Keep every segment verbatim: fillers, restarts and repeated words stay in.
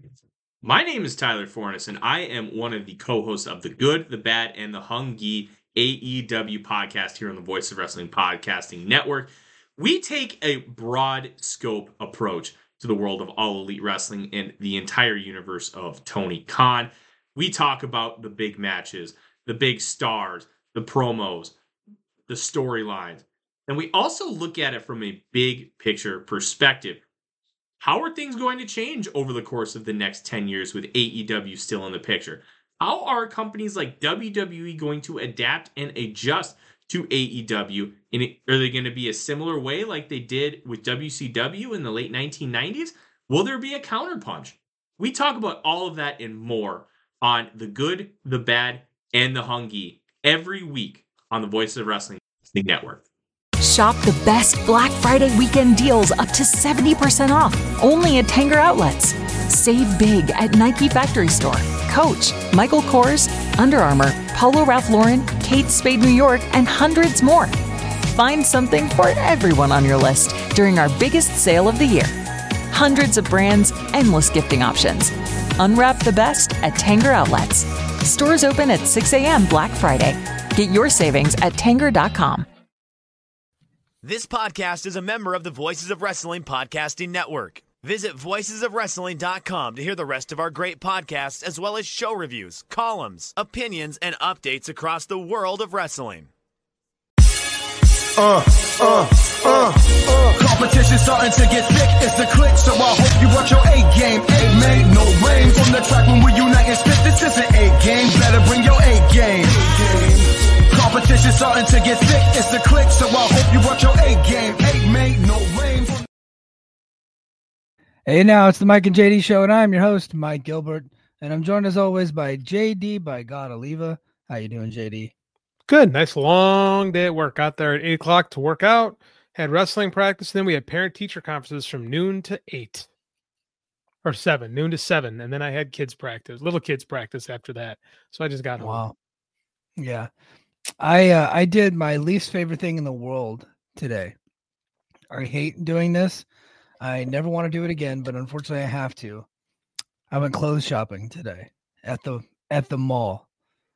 My name is Tyler Fornes, and I am one of the co-hosts of the Good, the Bad, and the Hungy A E W podcast here on the Voice of Wrestling Podcasting Network. We take a broad scope approach to the world of All Elite Wrestling and the entire universe of Tony Khan. We talk about the big matches, the big stars, the promos, the storylines, and we also look at it from a big picture perspective. How are things going to change over the course of the next ten years with A E W still in the picture? How are companies like W W E going to adapt and adjust to A E W? And are they going to be a similar way like they did with W C W in the late nineteen nineties? Will there be a counterpunch? We talk about all of that and more on The Good, the Bad, and the Hungy every week on the Voice of Wrestling Network. Shop the best Black Friday weekend deals up to seventy percent off, only at Tanger Outlets. Save big at Nike Factory Store, Coach, Michael Kors, Under Armour, Polo Ralph Lauren, Kate Spade New York, and hundreds more. Find something for everyone on your list during our biggest sale of the year. Hundreds of brands, endless gifting options. Unwrap the best at Tanger Outlets. Stores open at six a.m. Black Friday. Get your savings at Tanger dot com. This podcast is a member of the Voices of Wrestling Podcasting Network. Visit voices of wrestling dot com to hear the rest of our great podcasts, as well as show reviews, columns, opinions, and updates across the world of wrestling. Uh, uh, uh, uh. Competition starting to get thick, it's the click, so I hope you watch your A-game. A-made, no rain from the track when we unite and spit. This is an A-game, better bring your A-game. Competition starting to get thick, it's the click, so I hope you watch your A-game. A-made, no rain from... Hey, now it's the Mike and J D show, and I'm your host, Mike Gilbert, and I'm joined as always by J D by God Oliva. How you doing, J D? Good. Nice long day at work. Got there at eight o'clock to work out. Had wrestling practice. Then we had parent-teacher conferences from noon to eight. Or seven. Noon to seven. And then I had kids practice. Little kids practice after that. So I just got home. Wow. Yeah. I uh, I did my least favorite thing in the world today. I hate doing this. I never want to do it again, but unfortunately I have to. I went clothes shopping today at the at the mall.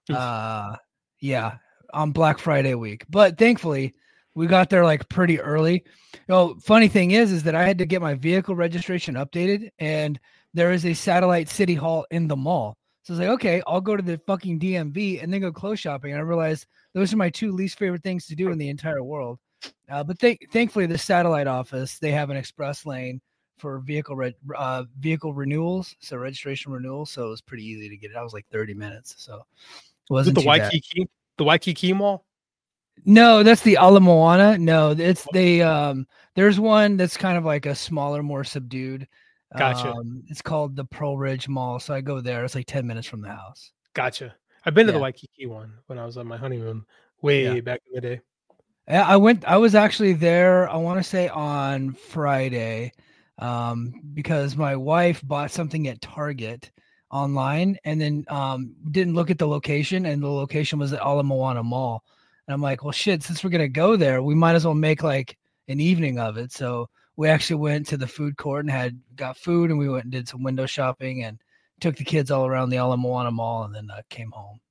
Uh yeah. On Black Friday week. But thankfully, we got there like pretty early. You know, funny thing is, is that I had to get my vehicle registration updated, and there is a satellite city hall in the mall. So I was like, okay, I'll go to the fucking D M V and then go clothes shopping. And I realized those are my two least favorite things to do in the entire world. Uh, but th- thankfully, the satellite office, they have an express lane for vehicle re- uh, vehicle renewals, so registration renewals. So it was pretty easy to get it. I was like thirty minutes. So it wasn't the too Waikiki. bad. The Waikiki Mall? No, that's the Ala Moana. No, it's they. Um, there's one that's kind of like a smaller, more subdued. Gotcha. Um, it's called the Pearl Ridge Mall. So I go there. It's like ten minutes from the house. Gotcha. I've been to Yeah. the Waikiki one when I was on my honeymoon way Yeah. back in the day. Yeah, I went. I was actually there. I want to say on Friday, um, because my wife bought something at Target online, and then um, didn't look at the location, and the location was at Ala Moana Mall. And I'm like, well, shit. Since we're gonna go there, we might as well make like an evening of it. So we actually went to the food court and had got food, and we went and did some window shopping, and took the kids all around the Ala Moana Mall, and then uh, came home.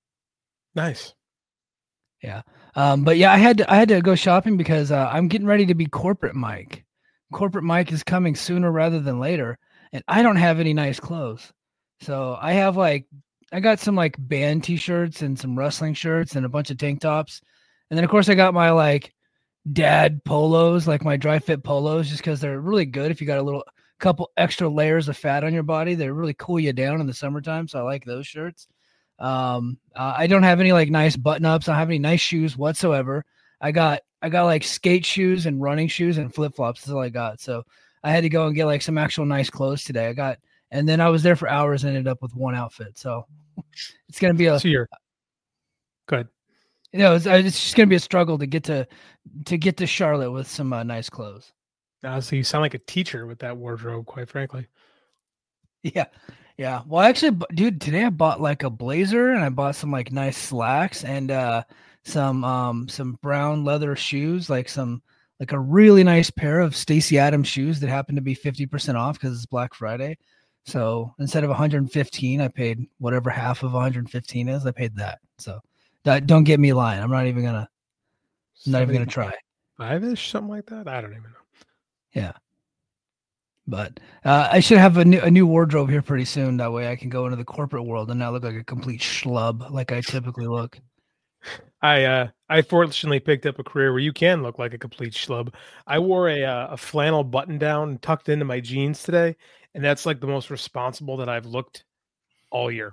Nice. Yeah. Um, but yeah, I had to, I had to go shopping because uh, I'm getting ready to be corporate Mike. Corporate Mike is coming sooner rather than later, and I don't have any nice clothes. So I have like, I got some like band t-shirts and some wrestling shirts and a bunch of tank tops. And then of course I got my like dad polos, like my dry fit polos, just because they're really good. If you got a little couple extra layers of fat on your body, they really cool you down in the summertime. So I like those shirts. Um, uh, I don't have any like nice button ups. I don't have any nice shoes whatsoever. I got, I got like skate shoes and running shoes and flip flops. That's all I got. So I had to go and get like some actual nice clothes today. I got, and then I was there for hours and ended up with one outfit. So it's going to be a, So you're good. you know, it's, it's just going to be a struggle to get to, to get to Charlotte with some uh, nice clothes. Uh, so you sound like a teacher with that wardrobe, quite frankly. Yeah. Yeah. Well, actually, bu- dude, today I bought like a blazer and I bought some like nice slacks and uh, some um some brown leather shoes, like some like a really nice pair of Stacey Adams shoes that happen to be fifty percent off because it's Black Friday. So instead of one hundred fifteen, I paid whatever half of one hundred fifteen is. I paid that. So that, don't get me lying. I'm not even gonna, I'm not even gonna try. Five-ish, something like that. I don't even know. Yeah. But uh, I should have a new, a new wardrobe here pretty soon. That way I can go into the corporate world and not look like a complete schlub like I typically look. I uh, I fortunately picked up a career where you can look like a complete schlub. I wore a uh, a flannel button down tucked into my jeans today, and that's like the most responsible that I've looked all year.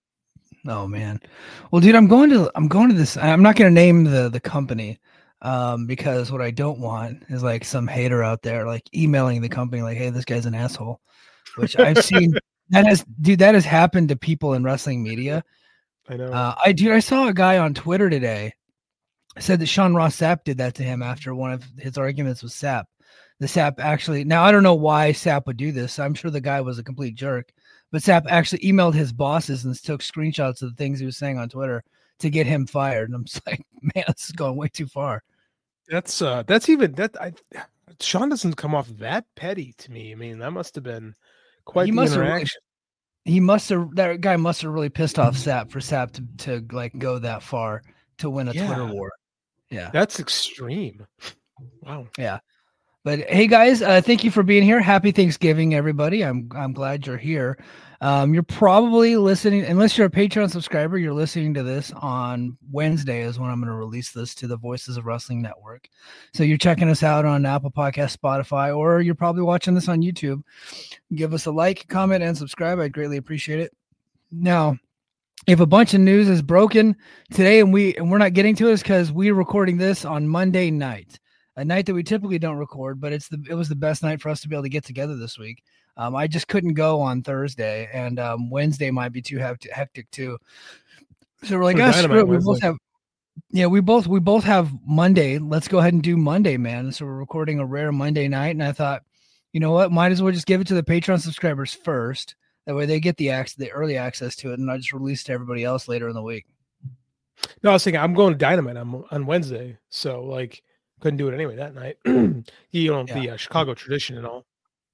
Oh man. Well, dude, I'm going to I'm going to this. I'm not going to name the the company. Um, because what I don't want is like some hater out there like emailing the company like, hey, this guy's an asshole, which I've seen that has, dude, that has happened to people in wrestling media. I know. Uh, I dude, I saw a guy on Twitter today said that Sean Ross Sapp did that to him after one of his arguments with Sapp. The Sapp actually, now I don't know why Sapp would do this. I'm sure the guy was a complete jerk, but Sapp actually emailed his bosses and took screenshots of the things he was saying on Twitter to get him fired. And I'm just like, man, this is going way too far. That's uh, that's even that. I, Sean doesn't come off that petty to me. I mean, that must have been quite he the must interaction. Have, he must have. That guy must have really pissed off Sapp for Sapp to to like go that far to win a yeah. Twitter war. Yeah, that's extreme. Wow. Yeah. But hey, guys, uh, thank you for being here. Happy Thanksgiving, everybody. I'm I'm glad you're here. Um, you're probably listening, unless you're a Patreon subscriber, you're listening to this on Wednesday is when I'm going to release this to the Voices of Wrestling Network. So you're checking us out on Apple Podcasts, Spotify, or you're probably watching this on YouTube. Give us a like, comment, and subscribe. I'd greatly appreciate it. Now, if a bunch of news is broken today and we and we're not getting to it, is because we're recording this on Monday night. A night that we typically don't record, but it's the it was the best night for us to be able to get together this week. Um, I just couldn't go on Thursday, and um, Wednesday might be too hectic too. So we're like, oh, screw it. We both have, yeah, we both we both have Monday. Let's go ahead and do Monday, man. So we're recording a rare Monday night, and I thought, you know what, might as well just give it to the Patreon subscribers first. That way they get the access, the early access to it, and I just release to everybody else later in the week. No, I was thinking I'm going to Dynamite on on Wednesday, so like. Couldn't do it anyway that night. You know, yeah. the uh, Chicago tradition and all.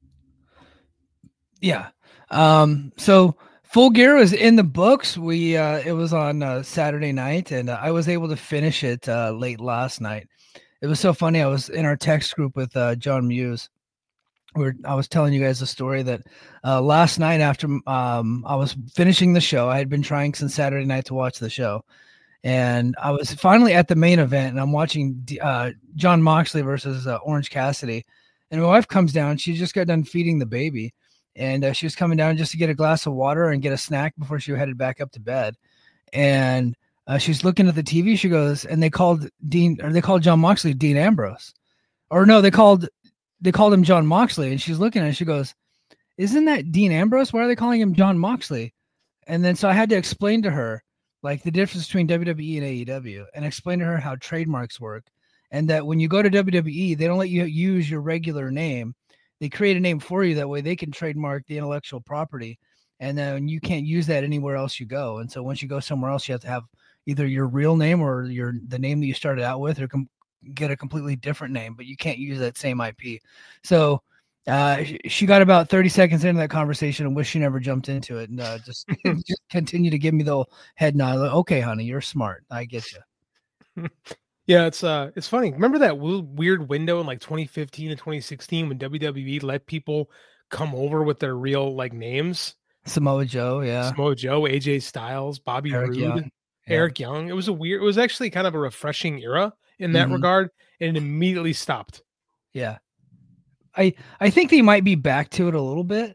Yeah. Um, so Full Gear was in the books. We uh, it was on uh, Saturday night, and uh, I was able to finish it uh, late last night. It was so funny. I was in our text group with uh, John Muse. We're, I was telling you guys a story that uh, last night after um, I was finishing the show, I had been trying since Saturday night to watch the show. And I was finally at the main event, and I'm watching uh, John Moxley versus uh, Orange Cassidy. And my wife comes down. She just got done feeding the baby, and uh, she was coming down just to get a glass of water and get a snack before she headed back up to bed. And uh, she's looking at the T V. She goes, and they called Dean, or they called John Moxley Dean Ambrose, or no, they called they called him John Moxley. And she's looking at it. She goes, "Isn't that Dean Ambrose? Why are they calling him John Moxley?" And then so I had to explain to her, like, the difference between W W E and A E W, and explain to her how trademarks work, and that when you go to W W E, they don't let you use your regular name. They create a name for you. That way they can trademark the intellectual property, and then you can't use that anywhere else you go. And so once you go somewhere else, you have to have either your real name or your the name that you started out with, or com- get a completely different name, but you can't use that same I P. So Uh, she got about thirty seconds into that conversation and wished she never jumped into it, and uh, just, just continue to give me the head nod. Like, okay, honey, you're smart. I get you. Yeah, it's uh, it's funny. Remember that weird window in like twenty fifteen and twenty sixteen when W W E let people come over with their real like names? Samoa Joe, yeah, Samoa Joe, A J Styles, Bobby Eric Roode, Young. Eric yeah. Young. It was a weird. It was actually kind of a refreshing era in that mm-hmm. regard, and it immediately stopped. Yeah. I, I think they might be back to it a little bit,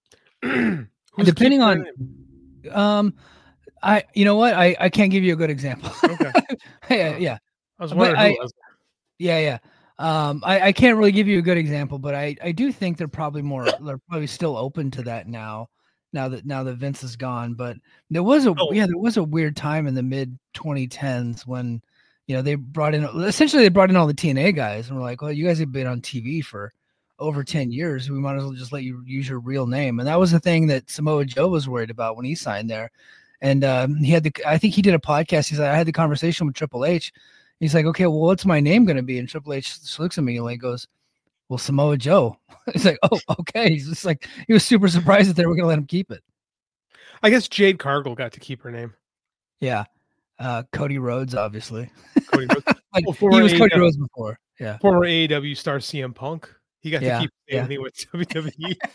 depending on, um, I, you know what, I, I can't give you a good example. Okay. yeah, yeah. I was wondering I, who was. Yeah, yeah. Um, I, I can't really give you a good example, but I, I do think they're probably more, they're probably still open to that now, now that, now that Vince is gone. But there was a, oh. yeah, there was a weird time in the mid twenty tens when, you know, they brought in, essentially they brought in all the T N A guys, and we're like, well, you guys have been on T V for over ten years. We might as well just let you use your real name. And that was the thing that Samoa Joe was worried about when he signed there. And um, he had the, I think he did a podcast. He's like, I had the conversation with Triple H. He's like, okay, well, what's my name going to be? And Triple H looks at me and like goes, well, Samoa Joe. He's like, oh, okay. He's just like, he was super surprised that they were going to let him keep it. I guess Jade Cargill got to keep her name. Yeah. Uh, Cody Rhodes, obviously. Cody Rhodes. like, well, he was A E W, Cody Rhodes before. Yeah. Former A E W star C M Punk. He got yeah, to keep yeah. anything with W W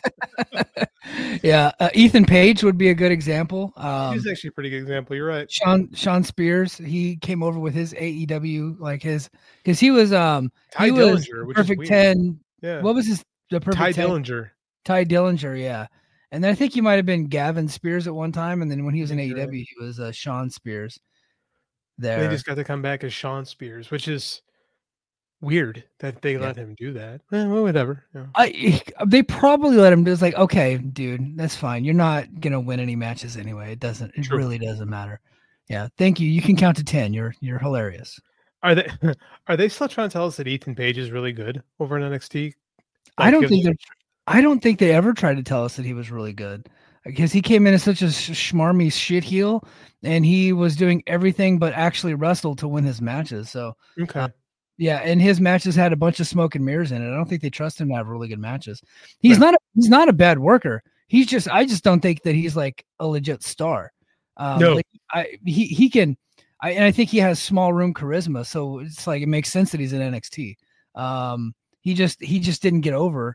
E. yeah. Uh, Ethan Page would be a good example. Um, He's actually a pretty good example. You're right. Sean Sean Spears, he came over with his A E W, like his, because he was um Ty he was Dillinger, which Perfect is ten. Yeah. What was his the Perfect Ty ten? Dillinger. Ty Dillinger, yeah. And then I think he might have been Gavin Spears at one time, and then when he was in A E W, he was uh, Sean Spears. There, They just got to come back as Sean Spears, which is weird that they yeah. let him do that. Eh, well, whatever. Yeah. I they probably let him. It's like, okay, dude, that's fine. You're not gonna win any matches anyway. It doesn't. It True. really doesn't matter. Yeah, thank you. You can count to ten. You're you're hilarious. Are they are they still trying to tell us that Ethan Page is really good over in N X T? Like, I don't think they're. I don't think they ever tried to tell us that he was really good, because he came in as such a schmarmy shit heel, and he was doing everything but actually wrestled to win his matches. So okay. Uh, Yeah, and his matches had a bunch of smoke and mirrors in it. I don't think they trust him to have really good matches. He's right. not a, he's not a bad worker. He's just I just don't think that he's like a legit star. Um, no, like I he he can, I and I think he has small room charisma. So it's like it makes sense that he's in N X T. Um, he just he just didn't get over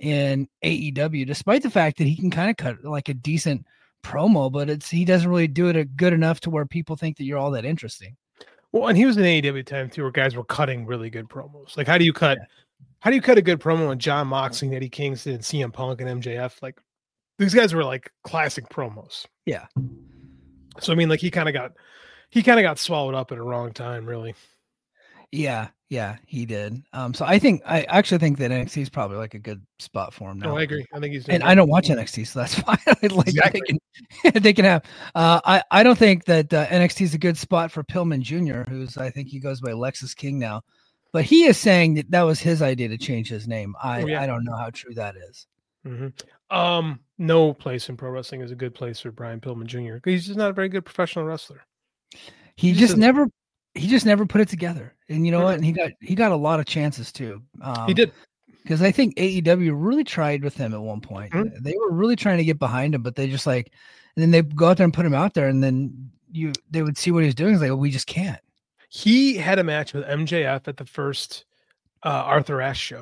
in A E W, despite the fact that he can kind of cut like a decent promo, but it's he doesn't really do it a good enough to where people think that you're all that interesting. Well, and he was in A E W time too, where guys were cutting really good promos. Like, how do you cut? Yeah. How do you cut a good promo on John Moxley, Eddie Kingston, and C M Punk and M J F? Like, these guys were like classic promos. Yeah. So I mean, like he kind of got, he kind of got swallowed up at a wrong time, really. Yeah, yeah, he did. Um, so I think I actually think that N X T is probably like a good spot for him now. Oh, I agree. I think he's. And I don't watch N X T, so that's why I like exactly. they can they can have. Uh, I I don't think that uh, N X T is a good spot for Pillman Junior, who's I think he goes by Lexus King now, but he is saying that that was his idea to change his name. I oh, yeah. I don't know how true that is. Mm-hmm. Um, no place in pro wrestling is a good place for Brian Pillman Junior He's just not a very good professional wrestler. He, he just, just never. He just never put it together, and you know mm-hmm. what? And he got he got a lot of chances too. Um, he did, because I think A E W really tried with him at one point. Mm-hmm. They were really trying to get behind him, but they just like, and then they go out there and put him out there, and then you they would see what he was doing. It's like, well, we just can't. He had a match with M J F at the first uh, Arthur Ashe show.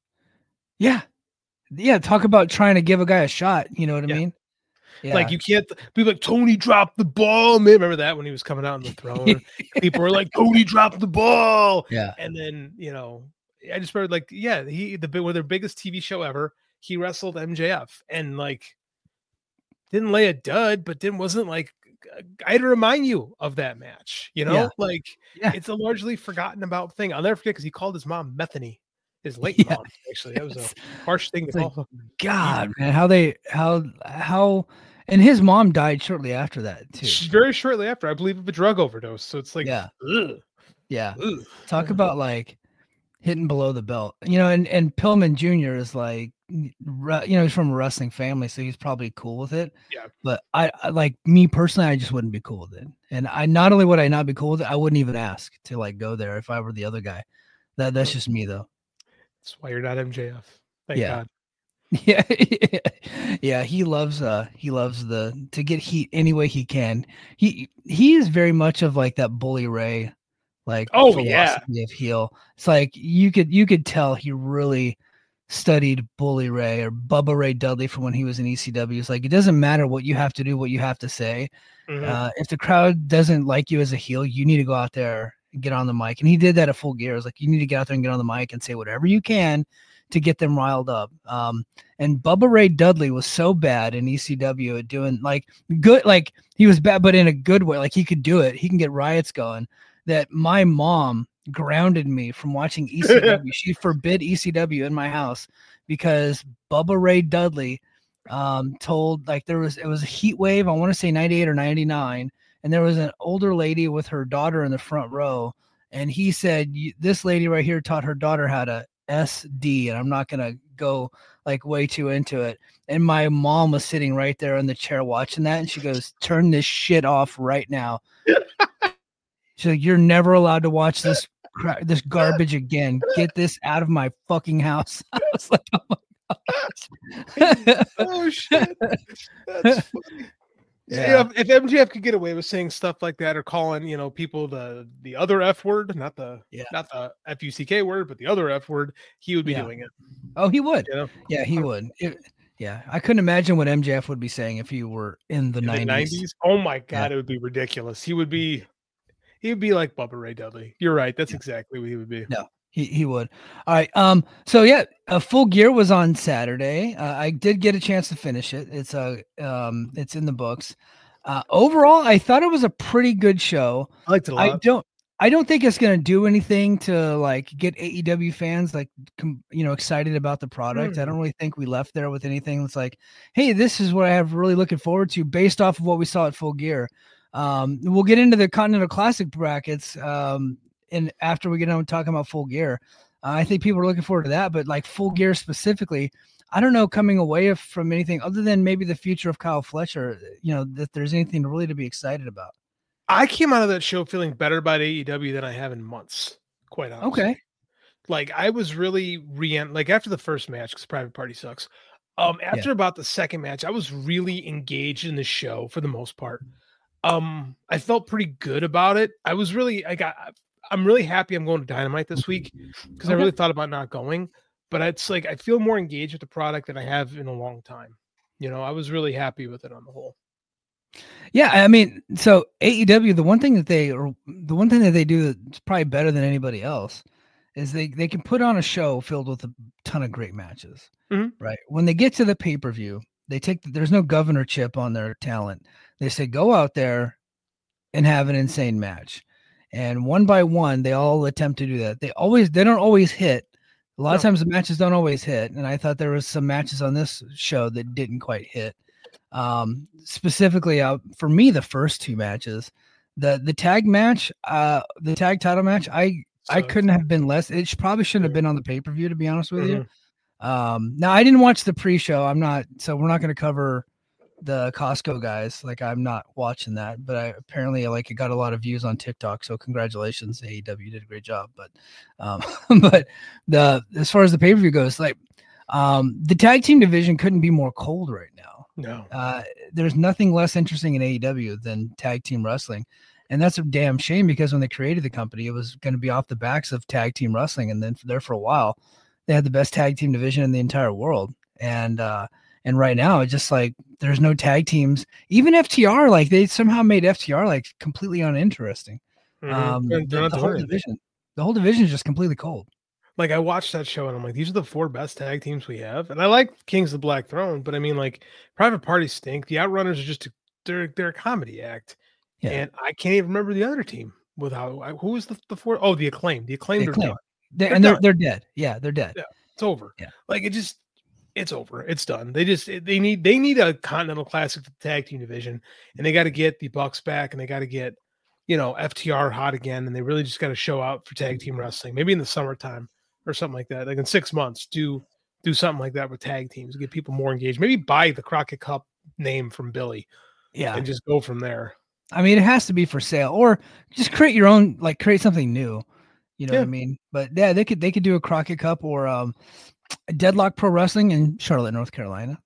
Yeah, yeah. Talk about trying to give a guy a shot. You know what I yeah. mean? Yeah. Like you can't be like Tony dropped the ball. Man, remember that when he was coming out on the throne? People were like, Tony dropped the ball. Yeah. And then, you know, I just remember like, yeah, he the one of their biggest T V show ever. He wrestled M J F and like didn't lay a dud, but didn't wasn't like I had to remind you of that match. You know, yeah. like yeah. it's a largely forgotten about thing. I'll never forget because he called his mom Methany. His late yeah. mom, actually. That was a harsh thing to call. Like, God, man, how they how how and his mom died shortly after that too. Very shortly after, I believe, of a drug overdose. So it's like, yeah, ugh. yeah. Ugh. Talk about like hitting below the belt, you know. And and Pillman Junior is like, you know, he's from a wrestling family, so he's probably cool with it. Yeah. But I, I like me personally, I just wouldn't be cool with it. And I not only would I not be cool with it, I wouldn't even ask to like go there if I were the other guy. That that's just me though. That's why you're not M J F. Thank yeah. God. Yeah. yeah. He loves, uh, he loves the, to get heat any way he can. He, he is very much of like that Bully Ray, like, oh philosophy yeah. of heel. It's like, you could, you could tell he really studied Bully Ray or Bubba Ray Dudley from when he was in E C W. It's like, it doesn't matter what you have to do, what you have to say. Mm-hmm. Uh, if the crowd doesn't like you as a heel, you need to go out there and get on the mic. And he did that at Full Gear. It was like, you need to get out there and get on the mic and say whatever you can to get them riled up. Um, and Bubba Ray Dudley was so bad in E C W at doing like good, like he was bad, but in a good way. Like he could do it. He can get riots going. That my mom grounded me from watching E C W. She forbid E C W in my house because Bubba Ray Dudley um, told like there was, it was a heat wave. I want to say ninety-eight or ninety-nine. And there was an older lady with her daughter in the front row. And he said, this lady right here taught her daughter how to S D. And I'm not going to go like way too into it. And my mom was sitting right there in the chair watching that. And she goes, turn this shit off right now. She's like, you're never allowed to watch this crap, this garbage again. Get this out of my fucking house. I was like, oh my gosh. Oh shit. That's funny. Yeah. You know, if M J F could get away with saying stuff like that or calling, you know, people the the other F word, not the Yeah. not the F U C K word, but the other F word, he would be Yeah. doing it. Oh, he would. You know? Yeah, he would. It, yeah, I couldn't imagine what M J F would be saying if he were in the In the nineties. nineties. Oh my god, Yeah. it would be ridiculous. He would be he would be like Bubba Ray Dudley. You're right. That's Yeah. exactly what he would be. No, he, he would. All right. Um. So yeah, uh, Full Gear was on Saturday. Uh, I did get a chance to finish it. It's a um. It's in the books. Uh, overall, I thought it was a pretty good show. I liked it a lot. I don't. I don't think it's gonna do anything to like get A E W fans like com, you know excited about the product. Hmm. I don't really think we left there with anything that's like, hey, this is what I have really looking forward to based off of what we saw at Full Gear. Um, we'll get into the Continental Classic brackets. Um, and after we get on talking about Full Gear, uh, I think people are looking forward to that. But like Full Gear specifically, I don't know coming away from anything other than maybe the future of Kyle Fletcher. You know that there's anything really to be excited about. I came out of that show feeling better about A E W than I have in months. Quite honestly. Okay. Like I was really re like after the first match because Private Party sucks. Um, after Yeah. about the second match, I was really engaged in the show for the most part. Um, I felt pretty good about it. I was really, I got, I'm really happy I'm going to Dynamite this week because I Okay. really thought about not going, but it's like I feel more engaged with the product than I have in a long time. You know, I was really happy with it on the whole. Yeah, I mean, so A E W, the one thing that they or the one thing that they do that's probably better than anybody else is they they can put on a show filled with a ton of great matches. Mhm. Right? When they get to the pay-per-view, they take there's no governor chip on their talent. They say go out there and have an insane match. And one by one, they all attempt to do that. They always they don't always hit. A lot of No. times the matches don't always hit. And I thought there was some matches on this show that didn't quite hit. Um, specifically uh, for me, the first two matches, the the tag match, uh, the tag title match, I I So- couldn't have been less. It should, probably shouldn't have been on the pay per view, to be honest with you. Mhm. Um, now I didn't watch the pre show. I'm not, so we're not going to cover the Costco guys. Like I'm not watching that, but I apparently like it got a lot of views on TikTok. So congratulations, A E W did a great job. But um, but the as far as the pay per view goes, like um, the tag team division couldn't be more cold right now. No. Uh, there's nothing less interesting in A E W than tag team wrestling. And that's a damn shame because when they created the company, it was going to be off the backs of tag team wrestling. And then for there for a while, they had the best tag team division in the entire world. And, uh, and right now it's just like, there's no tag teams, even F T R, like they somehow made F T R like completely uninteresting. Mhm. Um, They're- the, they're not the doing whole anything. division, the whole division is just completely cold. Like I watched that show and I'm like, these are the four best tag teams we have. And I like Kings of the Black Throne, but I mean, like Private Party stink. The Outrunners are just a, they're they're a comedy act. Yeah. And I can't even remember the other team without I- who was the, the four? Oh, the Acclaimed. The Acclaimed The are Acclaimed. done. They, They're and they're, done. they're dead. Yeah. They're dead. Yeah. It's over. Yeah. Like it just it's over. It's done. They just they need they need a Continental Classic for the tag team division, and they got to get the Bucks back, and they got to get you know F T R hot again, and they really just got to show out for tag team wrestling. Maybe in the summertime or something like that. Like in six months, do do something like that with tag teams, get people more engaged. Maybe buy the Crockett Cup name from Billy, Yeah. and just go from there. I mean, it has to be for sale, or just create your own, like create something new. You know what I Yeah. mean? But yeah, they could they could do a Crockett Cup or um, Deadlock Pro Wrestling in Charlotte, North Carolina.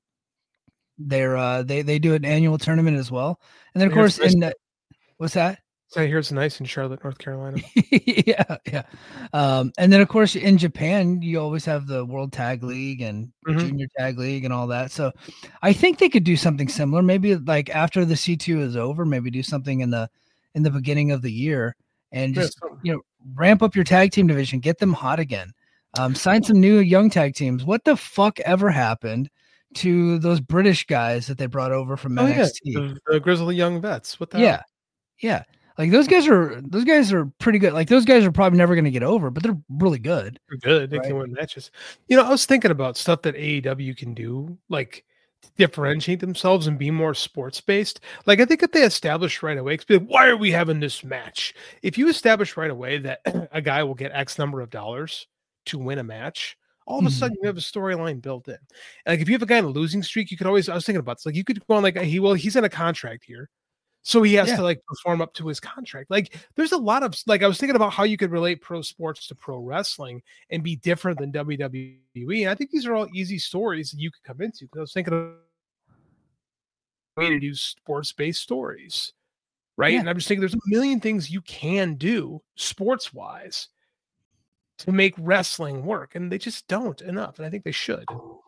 They're uh they they do an annual tournament as well, and then of Yeah, course it's nice. in uh, what's that? So I hear it's nice in Charlotte, North Carolina. yeah, yeah. Um, and then of course in Japan, you always have the World Tag League and Mhm. Junior Tag League and all that. So I think they could do something similar. Maybe like after the C two is over, maybe do something in the in the beginning of the year and Yeah, just so- you know ramp up your tag team division, get them hot again. Um, sign some new young tag teams. What the fuck ever happened to those British guys that they brought over from Oh N yeah, X T? the, the Grizzly Young Vets. What the Yeah. hell? Yeah. Like those guys are those guys are pretty good. Like those guys are probably never going to get over, but they're really good. They're good. They Right. can win matches. You know, I was thinking about stuff that A E W can do, like differentiate themselves and be more sports based. Like I think if they establish right away, 'cause be like, why are we having this match? If you establish right away that a guy will get X number of dollars to win a match, all of a Mhm. sudden you have a storyline built in. Like if you have a guy in a losing streak, you could always. I was thinking about this. Like you could go on like he well, he's in a contract here. So he has Yeah. to like perform up to his contract. Like there's a lot of like I was thinking about how you could relate pro sports to pro wrestling and be different than W W E. And I think these are all easy stories that you could come into because I was thinking of a way to do sports-based stories. Right. Yeah. And I'm just thinking there's a million things you can do sports-wise to make wrestling work. And they just don't enough. And I think they should.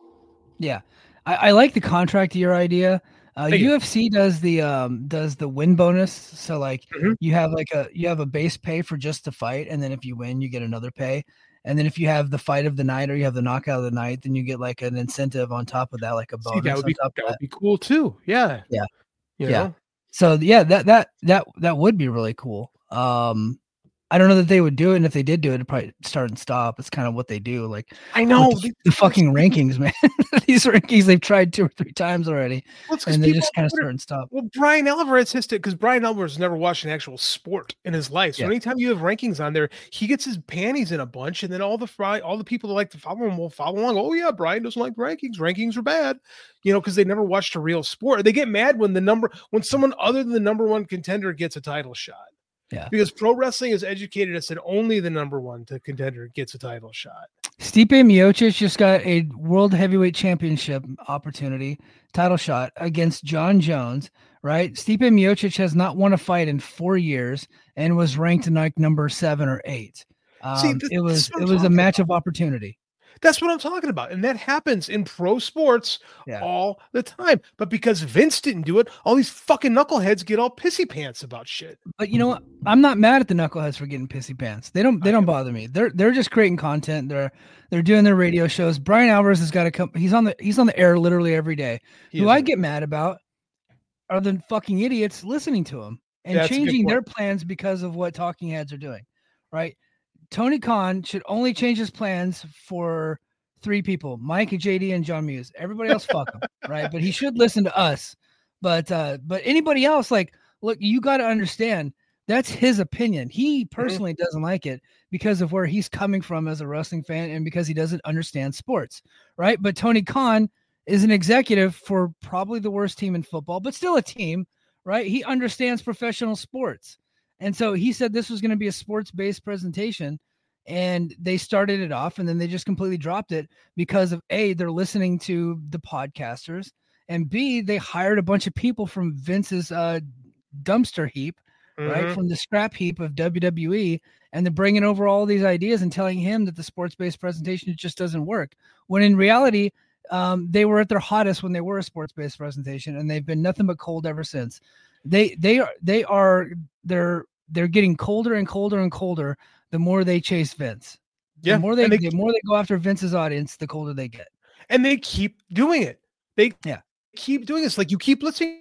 Yeah. I, I like the contract year idea. Uh, Thank you. U F C does the um does the win bonus. So like Mhm. you have like a you have a base pay for just the fight, and then if you win, you get another pay. And then if you have the fight of the night or you have the knockout of the night, then you get like an incentive on top of that, like a See, bonus. that would on be top of that that. would be cool too. Yeah. Yeah. You Yeah. know? So yeah, that that that that would be really cool. Um, I don't know that they would do it, and if they did do it, it'd probably start and stop. It's kind of what they do. Like I know with the, the fucking rankings, man. These rankings they've tried two or three times already, Well, it's 'cause and they people just kind of wonder- start and stop. Well, Brian Alvarez has to because Brian Alvarez never watched an actual sport in his life. So Yeah. anytime you have rankings on there, he gets his panties in a bunch, and then all the fry, all the people that like to follow him will follow along. Oh yeah, Brian doesn't like rankings. Rankings are bad, you know, because they never watched a real sport. They get mad when the number when someone other than the number one contender gets a title shot. Yeah. Because pro wrestling is educated us that only the number one to contender gets a title shot. Stipe Miocic just got a world heavyweight championship opportunity, title shot against John Jones, right? Stipe Miocic has not won a fight in four years and was ranked in like number seven or eight. Um, See, this- it this was is what it I'm was a talking match about. of opportunity. That's what I'm talking about. And that happens in pro sports Yeah. all the time. But because Vince didn't do it, all these fucking knuckleheads get all pissy pants about shit. But you know what? I'm not mad at the knuckleheads for getting pissy pants. They don't they don't bother me. They're they're just creating content. They're they're doing their radio shows. Brian Alvarez has got to come. He's on the he's on the air literally every day. He Who is I a- get mad about are the fucking idiots listening to him and That's a good changing their point. plans because of what talking heads are doing. Right? Tony Khan should only change his plans for three people: Mike, J D, and John Muse. Everybody else, fuck him, right? But he should listen to us. But uh, but anybody else, like, look, you got to understand that's his opinion. He personally doesn't like it because of where he's coming from as a wrestling fan and because he doesn't understand sports, right? But Tony Khan is an executive for probably the worst team in football, but still a team, right? He understands professional sports. And so he said this was going to be a sports-based presentation, and they started it off, and then they just completely dropped it because of A, they're listening to the podcasters, and B, they hired a bunch of people from Vince's uh, dumpster heap, right, Mhm. from the scrap heap of W W E, and they're bringing over all these ideas and telling him that the sports-based presentation just doesn't work. When in reality, um, they were at their hottest when they were a sports-based presentation, and they've been nothing but cold ever since. They they are they are they're they're getting colder and colder and colder the more they chase Vince. The Yeah, more they, and they- the more they go after Vince's audience, the colder they get. And they keep doing it. They Yeah. keep doing this. Like you keep listening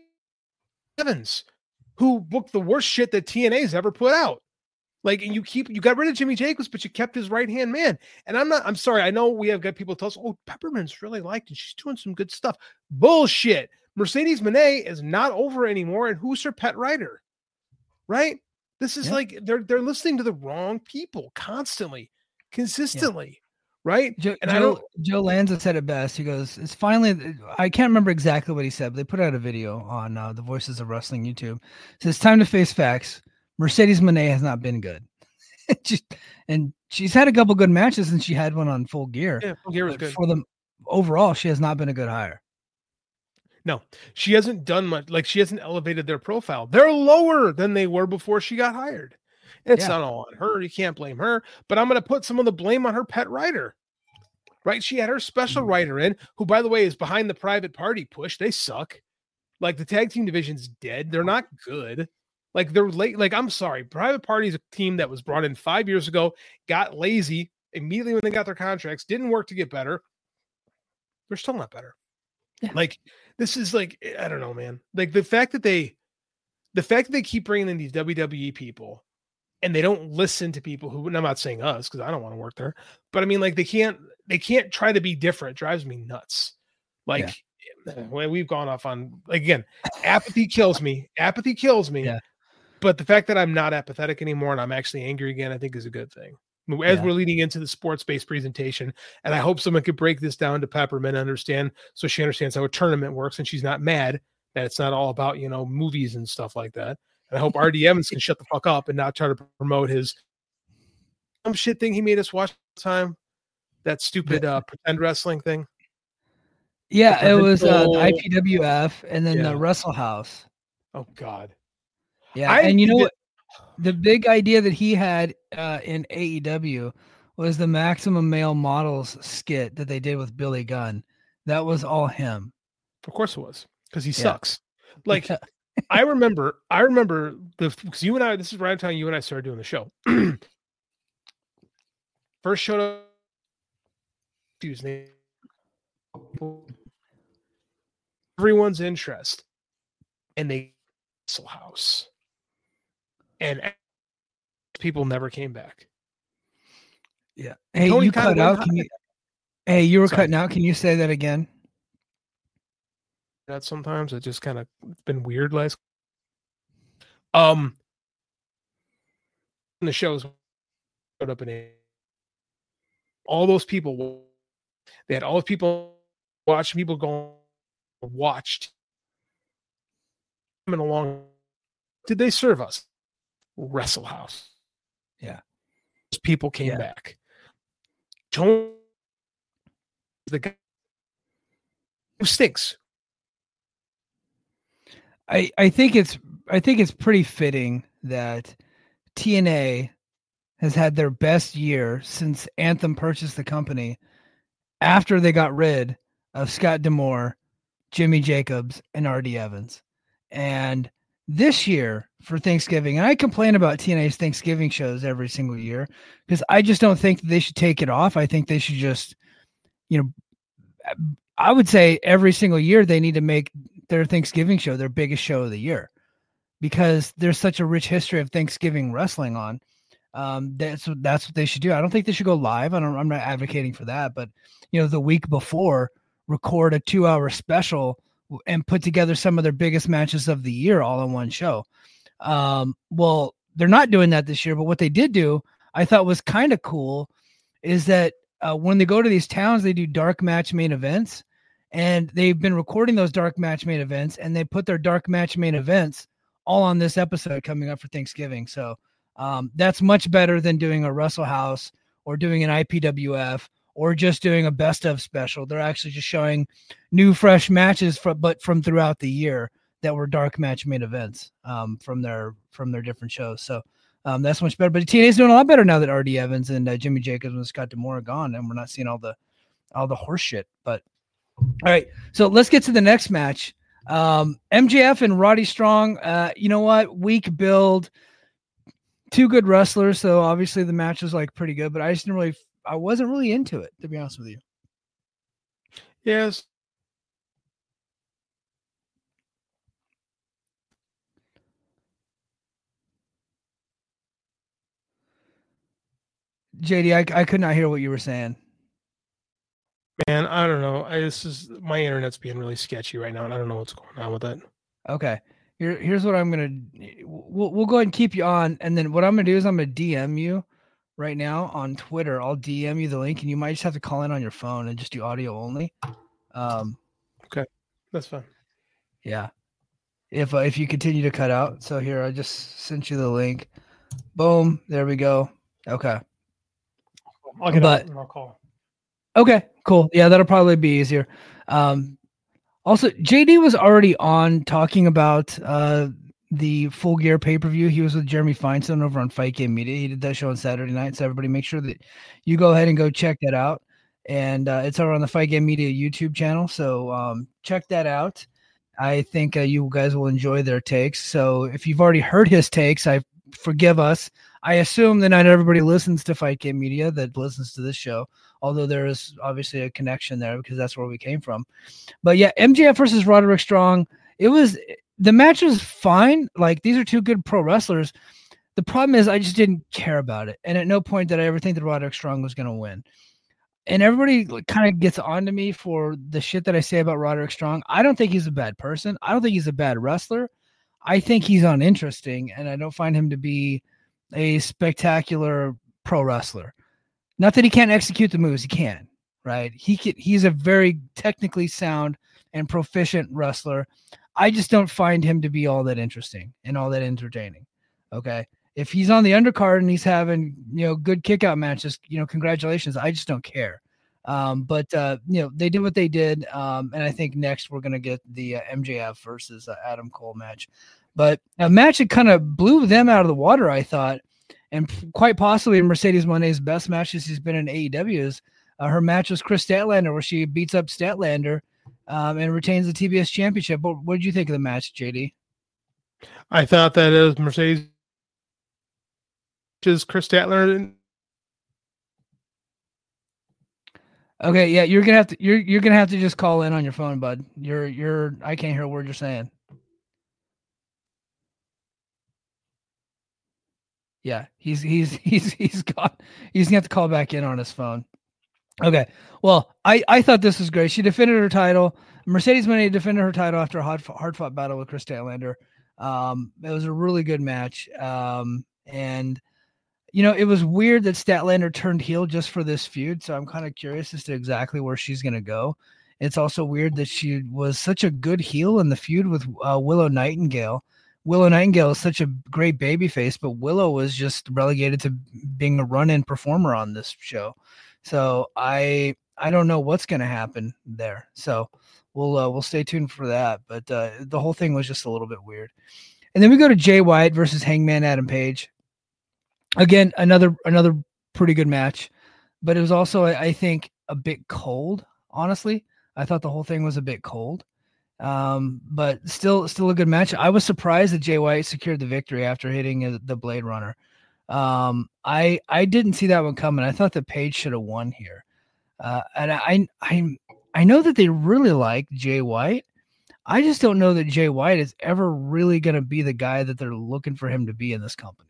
to Evans, who booked the worst shit that T N A's ever put out. Like, and you keep you got rid of Jimmy Jacobs, but you kept his right hand man. And I'm not. I'm sorry. I know we have got people tell us, "Oh, Pepperman's really liked and she's doing some good stuff." Bullshit. Mercedes Moné is not over anymore, and who's her pet writer? Right. This is Yeah. like they're they're listening to the wrong people constantly, consistently. Right. Joe, And I Joe, don't. Joe Lanza said it best. He goes, "It's finally." I can't remember exactly what he said, but they put out a video on uh, the Voices of Wrestling YouTube. It says, "Time to face facts. Mercedes Moné has not been good." Just, and she's had a couple good matches, and she had one on Full Gear. Yeah, Full Gear was But good. for them overall, she has not been a good hire. No, she hasn't done much. Like she hasn't elevated their profile. They're lower than they were before she got hired. It's Yeah. not all on her. You can't blame her. But I'm going to put some of the blame on her pet writer. Right? She had her special Mm. writer in, who, by the way, is behind the private party push. They suck. Like the tag team division's dead. They're not good. Like they're late. Like I'm sorry, Private Party is a team that was brought in five years ago, got lazy immediately when they got their contracts, didn't work to get better. They're still not better. Yeah. Like this is like I don't know, man. Like the fact that they, the fact that they keep bringing in these W W E people, and they don't listen to people who. And I'm not saying us because I don't want to work there, but I mean like they can't they can't try to be different. It drives me nuts. Like when we've gone off on like again, apathy kills me. Apathy kills me. Yeah. But the fact that I'm not apathetic anymore and I'm actually angry again, I think is a good thing. As Yeah. we're leading into the sports-based presentation, and I hope someone could break this down to Peppermint and understand so she understands how a tournament works and she's not mad that it's not all about, you know, movies and stuff like that. And I hope R D Evans can shut the fuck up and not try to promote his some shit thing he made us watch the time. That stupid uh, pretend wrestling thing. Yeah, it was uh, the I P W F and then Yeah. the Wrestle House. Oh God. Yeah, I and you know did- what? The big idea that he had uh, in A E W was the Maximum Male Models skit that they did with Billy Gunn. That was all him. Of course it was, because he Yeah. sucks. Like I remember, I remember the because you and I. This is right time you and I started doing the show. First showed up Tuesday. Everyone's interest, and they Wrestle House, and people never came back. Yeah. Hey, Tony you kinda cut went out. high. Can you? Hey, you were Sorry. cutting out. Can you say that again? That sometimes it just kind of been weird last. Um, when the shows showed up in a, all those people, they had all the people watching people going watched coming along. Did they serve us? Wrestle House. Yeah. Those people came Yeah. back. Tony, the guy who stinks. I, I think it's I think it's pretty fitting that T N A has had their best year since Anthem purchased the company after they got rid of Scott D'Amore, Jimmy Jacobs, and R D Evans. And this year for Thanksgiving, and I complain about T N A's Thanksgiving shows every single year because I just don't think that they should take it off. I think they should just, you know, I would say every single year they need to make their Thanksgiving show their biggest show of the year because there's such a rich history of Thanksgiving wrestling on. Um, that's that's what they should do. I don't think they should go live. I don't. I'm not advocating for that, but you know, the week before, record a two-hour special and put together some of their biggest matches of the year all in one show. Um, well, they're not doing that this year, but what they did do, I thought was kind of cool, is that uh, when they go to these towns, they do dark match main events. And they've been recording those dark match main events, and they put their dark match main events all on this episode coming up for Thanksgiving. So um, that's much better than doing a Wrestle House or doing an I P W F or just doing a best of special. They're actually just showing new, fresh matches, from, but from throughout the year that were dark match main events um, from their from their different shows. So um, that's much better. But T N A's doing a lot better now that R D Evans and uh, Jimmy Jacobs and Scott D'Amore are gone, and we're not seeing all the all the horse shit. But all right, so let's get to the next match. Um, M J F and Roddy Strong. Uh, you know what? Weak build, two good wrestlers, so obviously the match was like pretty good. But I just didn't really, I wasn't really into it, to be honest with you. Yes. J D, I, I could not hear what you were saying. Man, I don't know. I this is my internet's being really sketchy right now, and I don't know what's going on with it. Okay. Here, here's what I'm gonna. We'll we'll go ahead and keep you on, and then what I'm gonna do is I'm gonna D M you right now on Twitter. I'll D M you the link, and you might just have to call in on your phone and just do audio only. Um, Okay, that's fine. yeah. If uh, if you continue to cut out, so here I just sent you the link. Boom. There we go. Okay. I'll get But- out and I'll call. Okay, cool. Yeah, that'll probably be easier. Um, also, J D was already on talking about uh, the Full Gear pay-per-view. He was with Jeremy Feinstein over on Fight Game Media. He did that show on Saturday night. So everybody make sure that you go ahead and go check that out. And uh, it's over on the Fight Game Media YouTube channel. So um, check that out. I think uh, you guys will enjoy their takes. So if you've already heard his takes, I forgive us. I assume that not everybody listens to Fight Game Media that listens to this show, although there is obviously a connection there because that's where we came from. But yeah, M J F versus Roderick Strong. It was the match was fine. Like, these are two good pro wrestlers. The problem is I just didn't care about it. And at no point did I ever think that Roderick Strong was going to win. And everybody kind of gets on to me for the shit that I say about Roderick Strong. I don't think he's a bad person. I don't think he's a bad wrestler. I think he's uninteresting, and I don't find him to be a spectacular pro wrestler. Not that he can't execute the moves. He can, right? He can, he's a very technically sound and proficient wrestler. I just don't find him to be all that interesting and all that entertaining. Okay. If he's on the undercard and he's having, you know, good kick out matches, you know, congratulations. I just don't care. Um, but, uh, you know, they did what they did. Um, and I think next we're going to get the uh, M J F versus uh, Adam Cole match. But a match that kind of blew them out of the water, I thought, and quite possibly Mercedes Moné's best matches she's been in A E W is uh, her match with Chris Statlander, where she beats up Statlander um, and retains the T B S championship. What, what did you think of the match, J D? I thought that as Mercedes is Chris Statlander. Okay, yeah, you're gonna have to you're you're gonna have to just call in on your phone, bud. You're you're I can't hear a word you're saying. Yeah, he's he's he's he's got he's gonna have to call back in on his phone. Okay, well, I I thought this was great. She defended her title. Mercedes Moné defended her title after a hard hard fought battle with Chris Statlander. Um, it was a really good match. Um, and you know, it was weird that Statlander turned heel just for this feud. So I'm kind of curious as to exactly where she's gonna go. It's also weird that she was such a good heel in the feud with uh, Willow Nightingale. Willow Nightingale is such a great babyface, but Willow was just relegated to being a run-in performer on this show. So I I don't know what's going to happen there. So we'll uh, we'll stay tuned for that. But uh, the whole thing was just a little bit weird. And then we go to Jay White versus Hangman Adam Page. Again, another another pretty good match, but it was also I, I think a bit cold. Honestly, I thought the whole thing was a bit cold. Um, but still, still a good match. I was surprised that Jay White secured the victory after hitting uh, the Blade Runner. Um, I, I didn't see that one coming. I thought that Page should have won here. Uh, and I, I, I know that they really like Jay White. I just don't know that Jay White is ever really going to be the guy that they're looking for him to be in this company.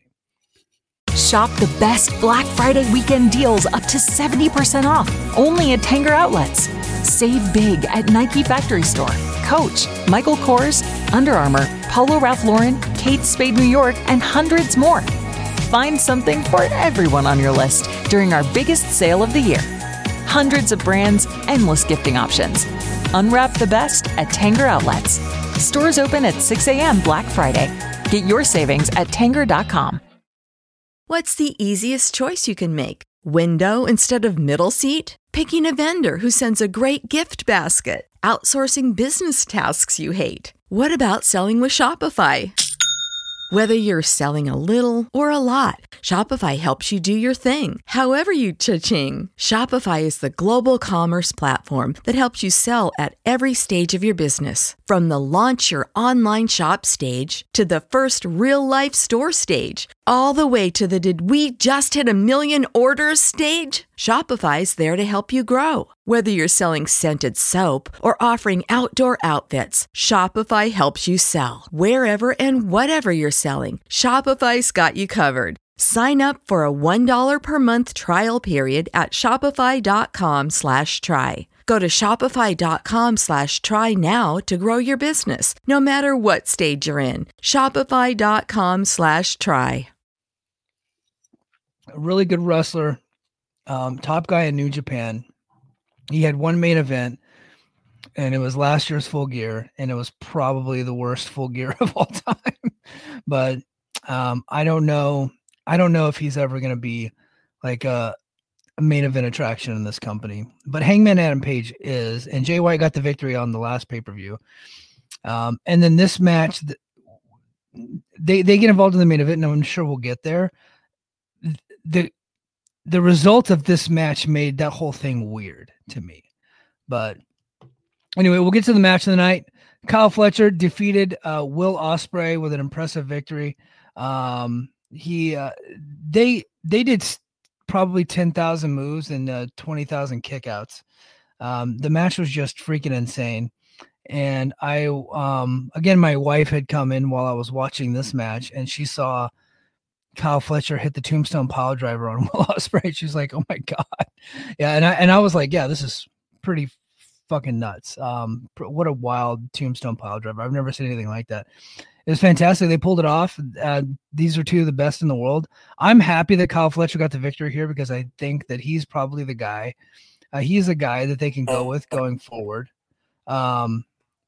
Shop the best Black Friday weekend deals up to seventy percent off, only at Tanger Outlets. Save big at Nike Factory Store, Coach, Michael Kors, Under Armour, Polo Ralph Lauren, Kate Spade New York, and hundreds more. Find something for everyone on your list during our biggest sale of the year. Hundreds of brands, endless gifting options. Unwrap the best at Tanger Outlets. Stores open at six a.m. Black Friday. Get your savings at Tanger dot com. What's the easiest choice you can make? Window instead of middle seat? Picking a vendor who sends a great gift basket? Outsourcing business tasks you hate? What about selling with Shopify? Whether you're selling a little or a lot, Shopify helps you do your thing, however you cha-ching. Shopify is the global commerce platform that helps you sell at every stage of your business. From the launch your online shop stage to the first real-life store stage, all the way to the did we just hit a million orders stage. Shopify's there to help you grow. Whether you're selling scented soap or offering outdoor outfits, Shopify helps you sell. Wherever and whatever you're selling, Shopify's got you covered. Sign up for a one dollar per month trial period at shopify.com slash try. Go to shopify.com slash try now to grow your business, no matter what stage you're in. Shopify.com slash try. A really good wrestler, um, top guy in New Japan. He had one main event, and it was last year's Full Gear, and it was probably the worst Full Gear of all time. But um, I don't know. I don't know if he's ever going to be like a, a main event attraction in this company. But Hangman Adam Page is, and Jay White got the victory on the last pay-per-view. Um, and then this match, they they get involved in the main event, and I'm sure we'll get there. The the result of this match made that whole thing weird to me. But anyway, we'll get to the match of the night. Kyle Fletcher defeated uh, Will Ospreay with an impressive victory. Um, he uh, they they did probably ten thousand moves and uh, twenty thousand kickouts. Um, the match was just freaking insane. And I um, again, my wife had come in while I was watching this match, and she saw Kyle Fletcher hit the Tombstone Pile Driver on Will Ospreay. She's like, "Oh my god!" Yeah, and I and I was like, "Yeah, this is pretty fucking nuts." Um, what a wild Tombstone Pile Driver! I've never seen anything like that. It was fantastic. They pulled it off. Uh, these are two of the best in the world. I'm happy that Kyle Fletcher got the victory here because I think that he's probably the guy. Uh, he's a guy that they can go with going forward. Um,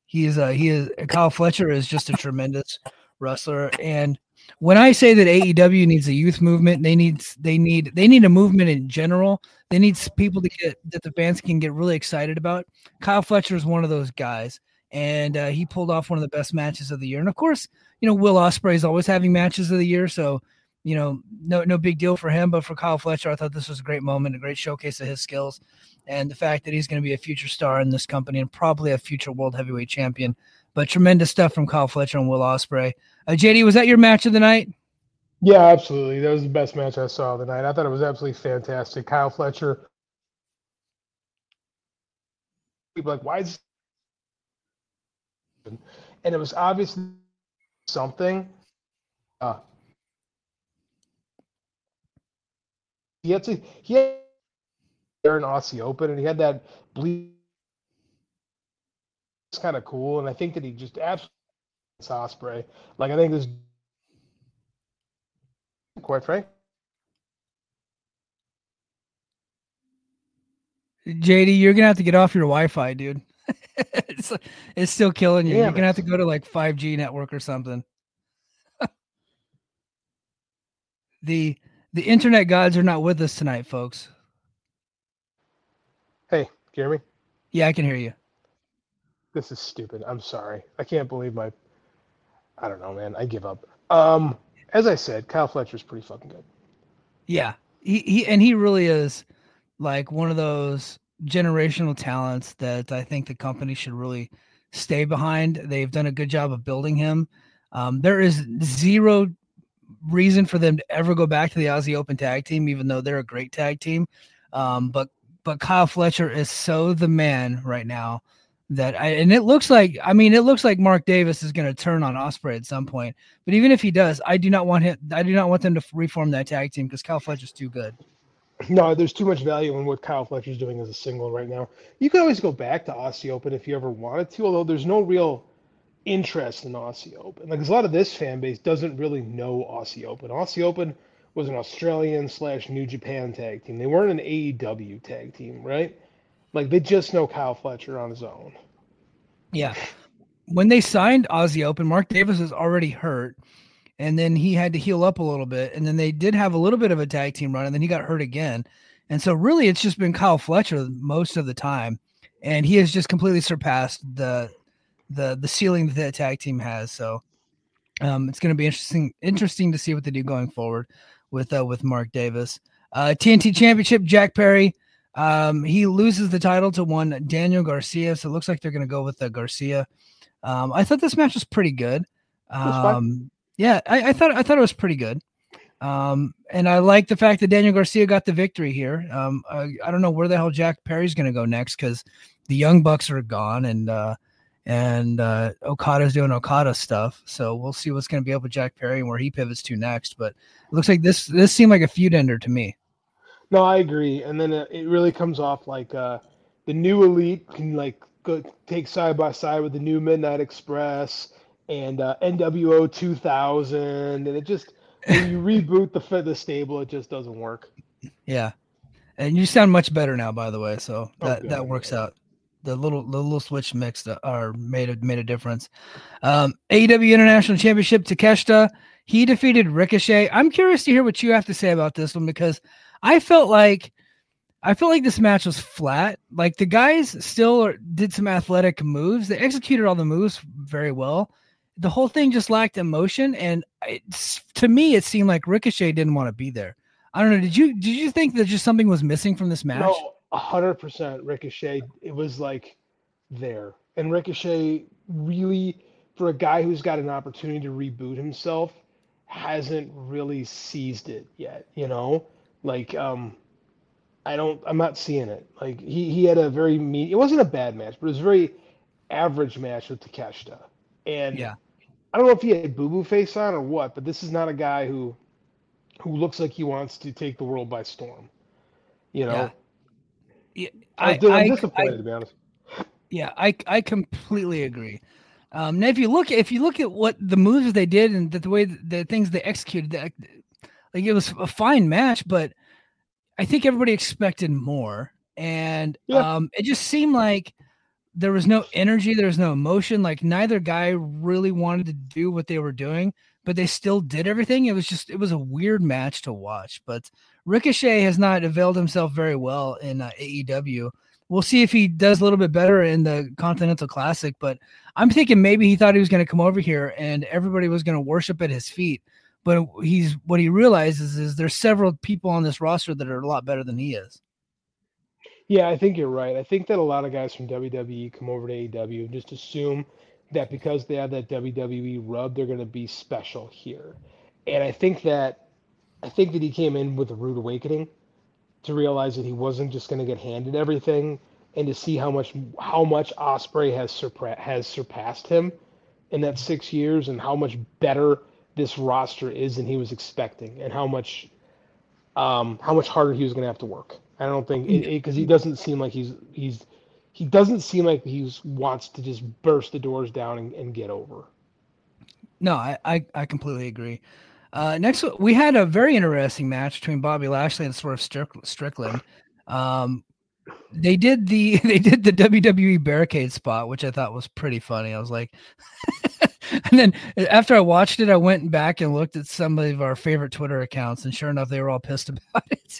He is a he is Kyle Fletcher is just a tremendous wrestler. And when I say that A E W needs a youth movement, they need they need they need a movement in general. They need people to get that the fans can get really excited about. Kyle Fletcher is one of those guys, and uh, he pulled off one of the best matches of the year. And of course, you know, Will Ospreay is always having matches of the year, so you know, no no big deal for him. But for Kyle Fletcher, I thought this was a great moment, a great showcase of his skills, and the fact that he's going to be a future star in this company and probably a future world heavyweight champion. But tremendous stuff from Kyle Fletcher and Will Ospreay. Uh, J D, was that your match of the night? Yeah, absolutely. That was the best match I saw of the night. I thought it was absolutely fantastic. Kyle Fletcher. People like, why is and it was obviously something. Uh, he had to he had there in Aussie Open, and he had that bleed. It's kind of cool, and I think that he just absolutely Ospreay. Like I think this. Quite frank. J D, you're gonna have to get off your Wi-Fi, dude. it's, it's still killing you. Damn you're gonna it. have to go to like five G network or something. the the internet gods are not with us tonight, folks. Hey, can you hear me? Yeah, I can hear you. This is stupid. I'm sorry. I can't believe my. I don't know, man. I give up. Um. As I said, Kyle Fletcher's pretty fucking good. Yeah, he, he and he really is like one of those generational talents that I think the company should really stay behind. They've done a good job of building him. Um, there is zero reason for them to ever go back to the Aussie Open tag team, even though they're a great tag team. Um, but but Kyle Fletcher is so the man right now that I, and it looks like, I mean, it looks like Mark Davis is going to turn on Ospreay at some point, but even if he does, I do not want him, I do not want them to reform that tag team because Kyle Fletcher's too good. No, there's too much value in what Kyle Fletcher's doing as a single right now. You can always go back to Aussie Open if you ever wanted to, although there's no real interest in Aussie Open. Like, 'cause a lot of this fan base doesn't really know Aussie Open. Aussie Open was an Australian slash New Japan tag team. They weren't an A E W tag team, right? Like, they just know Kyle Fletcher on his own. Yeah. When they signed Aussie Open, Mark Davis was already hurt, and then he had to heal up a little bit, and then they did have a little bit of a tag team run, and then he got hurt again. And so really it's just been Kyle Fletcher most of the time, and he has just completely surpassed the the the ceiling that that tag team has. So um, it's going to be interesting interesting to see what they do going forward with uh, with Mark Davis. Uh, T N T Championship, Jack Perry. Um, he loses the title to one Daniel Garcia, so it looks like they're going to go with the Garcia. Um, I thought this match was pretty good. Um, yeah, I, I thought I thought it was pretty good. Um, and I like the fact that Daniel Garcia got the victory here. Um, I, I don't know where the hell Jack Perry's going to go next because the Young Bucks are gone and uh, and uh, Okada's doing Okada stuff. So we'll see what's going to be up with Jack Perry and where he pivots to next. But it looks like this this seemed like a feud ender to me. No, I agree. And then it, it really comes off like uh, the new Elite can like go take side by side with the new Midnight Express and uh, N W O two thousand, and it just when you reboot the the stable, it just doesn't work. Yeah, and you sound much better now, by the way. So that, Oh, that works out. The little the little switch mixed are made a made a difference. Um, A E W International Championship, Takeshita, he defeated Ricochet. I'm curious to hear what you have to say about this one because I felt like I felt like this match was flat. Like the guys still did some athletic moves. They executed all the moves very well. The whole thing just lacked emotion, and it's, to me, it seemed like Ricochet didn't want to be there. I don't know. Did you did you think that just something was missing from this match? No, a hundred percent Ricochet. It was like there, and Ricochet really, for a guy who's got an opportunity to reboot himself, hasn't really seized it yet. You know, like um, I don't. I'm not seeing it. Like he he had a very mean. It wasn't a bad match, but it was a very average match with Takeshita, and Yeah. I don't know if he had boo boo face on or what, but this is not a guy who who looks like he wants to take the world by storm. You know. Yeah, I, I, I'm I, disappointed I- to be honest. yeah, I I completely agree. Um, now if you look if you look at what the moves they did and the, the way the, the things they executed, that, like it was a fine match, but I think everybody expected more, and Yeah. um, it just seemed like there was no energy, there was no emotion. Like neither guy really wanted to do what they were doing, but they still did everything. It was just, it was a weird match to watch. But Ricochet has not availed himself very well in uh, A E W. We'll see if he does a little bit better in the Continental Classic, but I'm thinking maybe he thought he was going to come over here and everybody was going to worship at his feet. But he's what he realizes is there's several people on this roster that are a lot better than he is. Yeah, I think you're right. I think that a lot of guys from W W E come over to A E W and just assume that because they have that W W E rub, they're going to be special here. And I think that I think that he came in with a rude awakening to realize that he wasn't just going to get handed everything, and to see how much how much Ospreay has surpa- has surpassed him in that six years, and how much better this roster is than he was expecting, and how much um, how much harder he was going to have to work. I don't think because he doesn't seem like he's he's he doesn't seem like he wants to just burst the doors down and, and get over. No, I, I, I completely agree. Uh, next, we had a very interesting match between Bobby Lashley and Swerve Strickland. Um, they did the they did the W W E barricade spot, which I thought was pretty funny. I was like, and then after I watched it, I went back and looked at some of our favorite Twitter accounts, and sure enough, they were all pissed about it.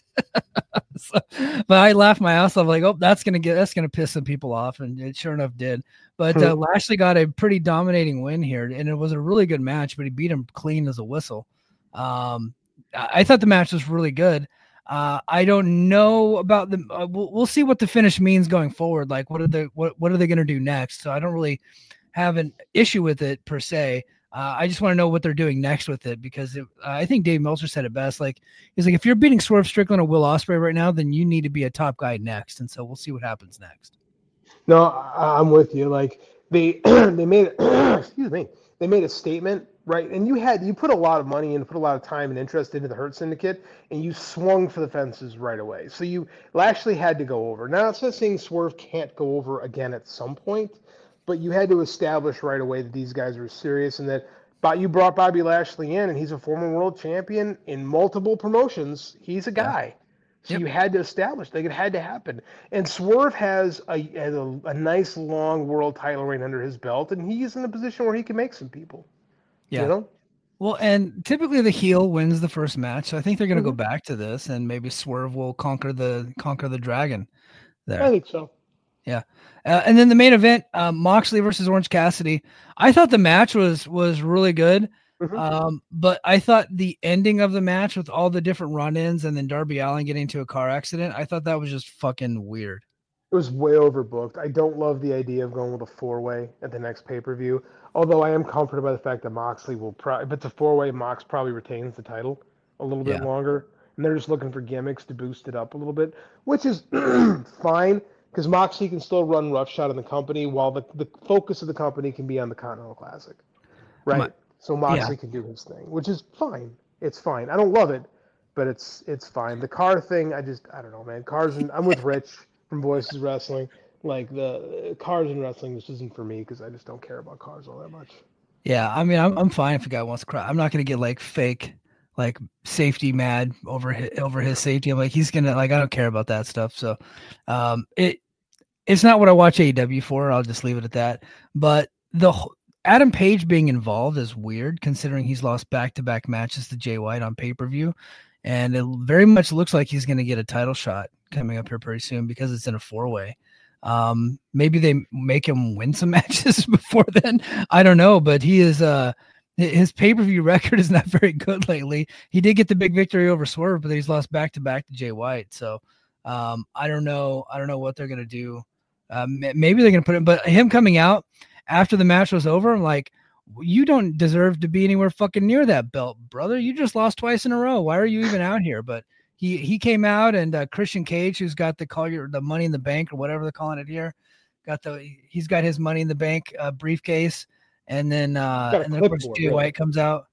So, but I laughed my ass off, like, oh, that's gonna get that's gonna piss some people off, and it sure enough did. But uh, Lashley got a pretty dominating win here, and it was a really good match. But he beat him clean as a whistle. Um, I, I thought the match was really good. Uh, I don't know about the. Uh, we'll, we'll see what the finish means going forward. Like, what are they what what are they gonna do next? So I don't really have an issue with it per se. Uh, I just want to know what they're doing next with it, because it, uh, I think Dave Meltzer said it best. Like, he's like, if you're beating Swerve Strickland or Will Ospreay right now, then you need to be a top guy next. And so we'll see what happens next. No, I, I'm with you. Like they they made excuse me, they made a statement, right? And you had you put a lot of money and put a lot of time and interest into the Hurt Syndicate, and you swung for the fences right away. So you Lashley had to go over. Now it's not saying Swerve can't go over again at some point, but you had to establish right away that these guys were serious, and that but you brought Bobby Lashley in, and he's a former world champion in multiple promotions. He's a guy. Yeah. So yep. You had to establish, like, it had to happen. And Swerve has a, has a a nice long world title reign under his belt, and he's in a position where he can make some people. Yeah. You know? Well, and typically the heel wins the first match, so I think they're going to mm-hmm. go back to this, and maybe Swerve will conquer the conquer the dragon there. I think so. Yeah. Uh, and then the main event, uh, Moxley versus Orange Cassidy. I thought the match was was really good. Mm-hmm. Um, but I thought the ending of the match with all the different run-ins and then Darby Allin getting into a car accident, I thought that was just fucking weird. It was way overbooked. I don't love the idea of going with a four-way at the next pay-per-view, although I am comforted by the fact that Moxley will probably, if it's a four-way, Mox probably retains the title a little bit yeah. longer. And they're just looking for gimmicks to boost it up a little bit, which is fine. Because Moxley can still run roughshod in the company while the, the focus of the company can be on the Continental Classic. Right? My, so Moxley yeah. can do his thing, which is fine. It's fine. I don't love it, but it's it's fine. The car thing, I just, I don't know, man. Cars, and I'm with Rich from Voices Wrestling. Like, the uh, cars and wrestling, this isn't for me because I just don't care about cars all that much. Yeah, I mean, I'm I'm fine if a guy wants to cry. I'm not going to get, like, fake, like, safety mad over his, over his safety. I'm like, he's going to, like, I don't care about that stuff. So um, it it's not what I watch A E W for. I'll just leave it at that. But the Adam Page being involved is weird, considering he's lost back-to-back matches to Jay White on pay-per-view. And it very much looks like he's going to get a title shot coming up here pretty soon because it's in a four-way. Um, maybe they make him win some matches before then. I don't know, but he is uh, his pay-per-view record is not very good lately. He did get the big victory over Swerve, but he's lost back-to-back to Jay White. So um, I don't know. I don't know what they're going to do. Um, maybe they're going to put him, but him coming out after the match was over, I'm like, you don't deserve to be anywhere fucking near that belt, brother. You just lost twice in a row. Why are you even out here? But he, he came out, and uh, Christian Cage, who's got the call your the Money in the Bank or whatever they're calling it here, got the he's got his Money in the Bank uh, briefcase, and then uh, and then of course Jay White comes out.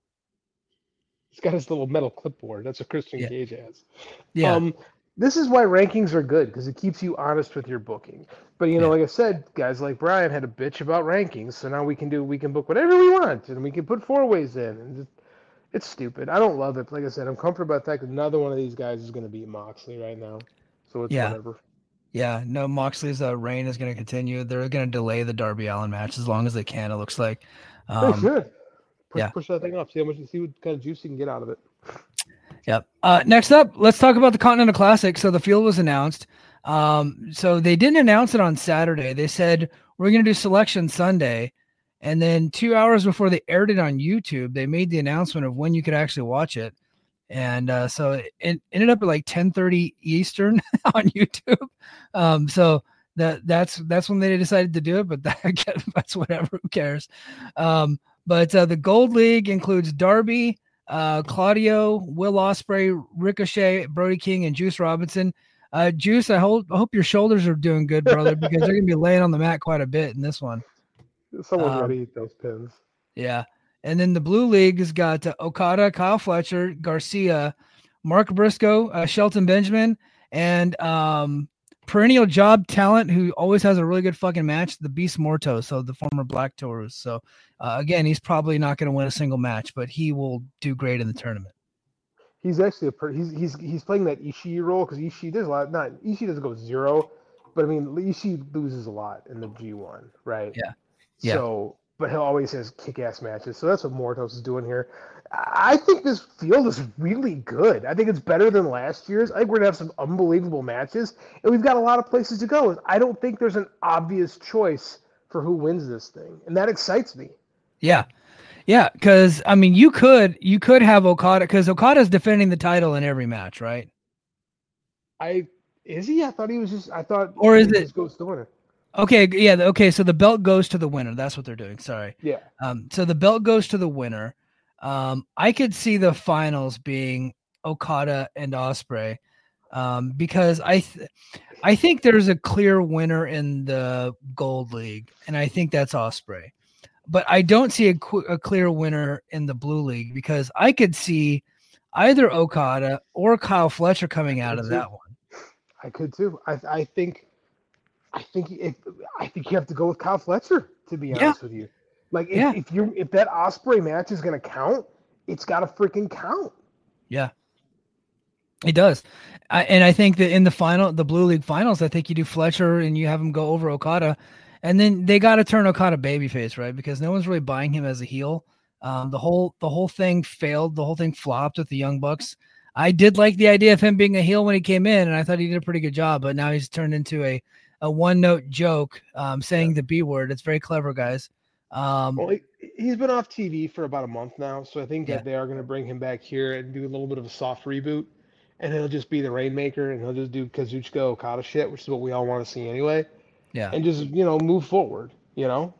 He's got his little metal clipboard. That's what Christian yeah. Cage has. Yeah. Um, this is why rankings are good, because it keeps you honest with your booking. But, you know, yeah. like I said, guys like Brian had a bitch about rankings, so now we can do we can book whatever we want, and we can put four ways in. And just, it's stupid. I don't love it. Like I said, I'm comfortable by the fact that another one of these guys is going to beat Moxley right now. So it's yeah. whatever. Yeah, no, Moxley's uh, reign is going to continue. They're going to delay the Darby Allin match as long as they can. It looks like. They Um, should push, yeah. push that thing up. See how much, see what kind of juice you can get out of it. Yep. Uh, next up, let's talk about the Continental Classic. So the field was announced. Um, so they didn't announce it on Saturday. They said we're going to do selection Sunday, and then two hours before they aired it on YouTube, they made the announcement of when you could actually watch it. And uh, so it, it ended up at like ten thirty Eastern on YouTube. Um, so that that's that's when they decided to do it. But that, that's whatever. Who cares? Um, but uh, the Gold League includes Darby, uh, Claudio, Will Ospreay, Ricochet, Brody King, and Juice Robinson. Uh, Juice, I hope I hope your shoulders are doing good, brother, because they're gonna be laying on the mat quite a bit in this one. Someone's Um, got to eat those pins. Yeah. And then the Blue League has got uh, Okada, Kyle Fletcher, Garcia, Mark Briscoe, uh, Shelton Benjamin, and um, perennial job talent who always has a really good fucking match, the Beast Morto, so the former Black Taurus. So, uh, again, he's probably not going to win a single match, but he will do great in the tournament. He's actually a per- he's he's he's playing that Ishii role because Ishii does a lot. Not Ishii doesn't go zero, but I mean Ishii loses a lot in the G one, right? Yeah. Yeah. So, but he always has kick-ass matches. So that's what Mortos is doing here. I think this field is really good. I think it's better than last year's. I think we're gonna have some unbelievable matches, and we've got a lot of places to go. I don't think there's an obvious choice for who wins this thing, and that excites me. Yeah. Yeah, because I mean, you could you could have Okada because Okada's defending the title in every match, right? I is he? I thought he was just. I thought. Or is he it- just goes to the winner? Okay, yeah, okay. So the belt goes to the winner. That's what they're doing. Sorry. Yeah. Um, so the belt goes to the winner. Um, I could see the finals being Okada and Ospreay, um, because I, th- I think there's a clear winner in the Gold League, and I think that's Ospreay. But I don't see a, qu- a clear winner in the Blue League because I could see either Okada or Kyle Fletcher coming out of that one. I could too. I I think, I think if I think you have to go with Kyle Fletcher, to be honest with you. Like if, Yeah. if you if that Ospreay match is gonna count, it's got to freaking count. Yeah, it does. I, and I think that in the final, the Blue League finals, I think you do Fletcher and you have him go over Okada, and then they got to turn Okada babyface, right? Because no one's really buying him as a heel. Um, the whole the whole thing failed. The whole thing flopped with the Young Bucks. I did like the idea of him being a heel when he came in, and I thought he did a pretty good job. But now he's turned into a a one note joke, um, saying the B word. It's very clever, guys. Um, Well, he, he's been off T V for about a month now, so I think Yeah. that they are going to bring him back here and do a little bit of a soft reboot, and he'll just be the Rainmaker, and he'll just do Kazuchika Okada shit, which is what we all want to see anyway, yeah. and just you know move forward, you know.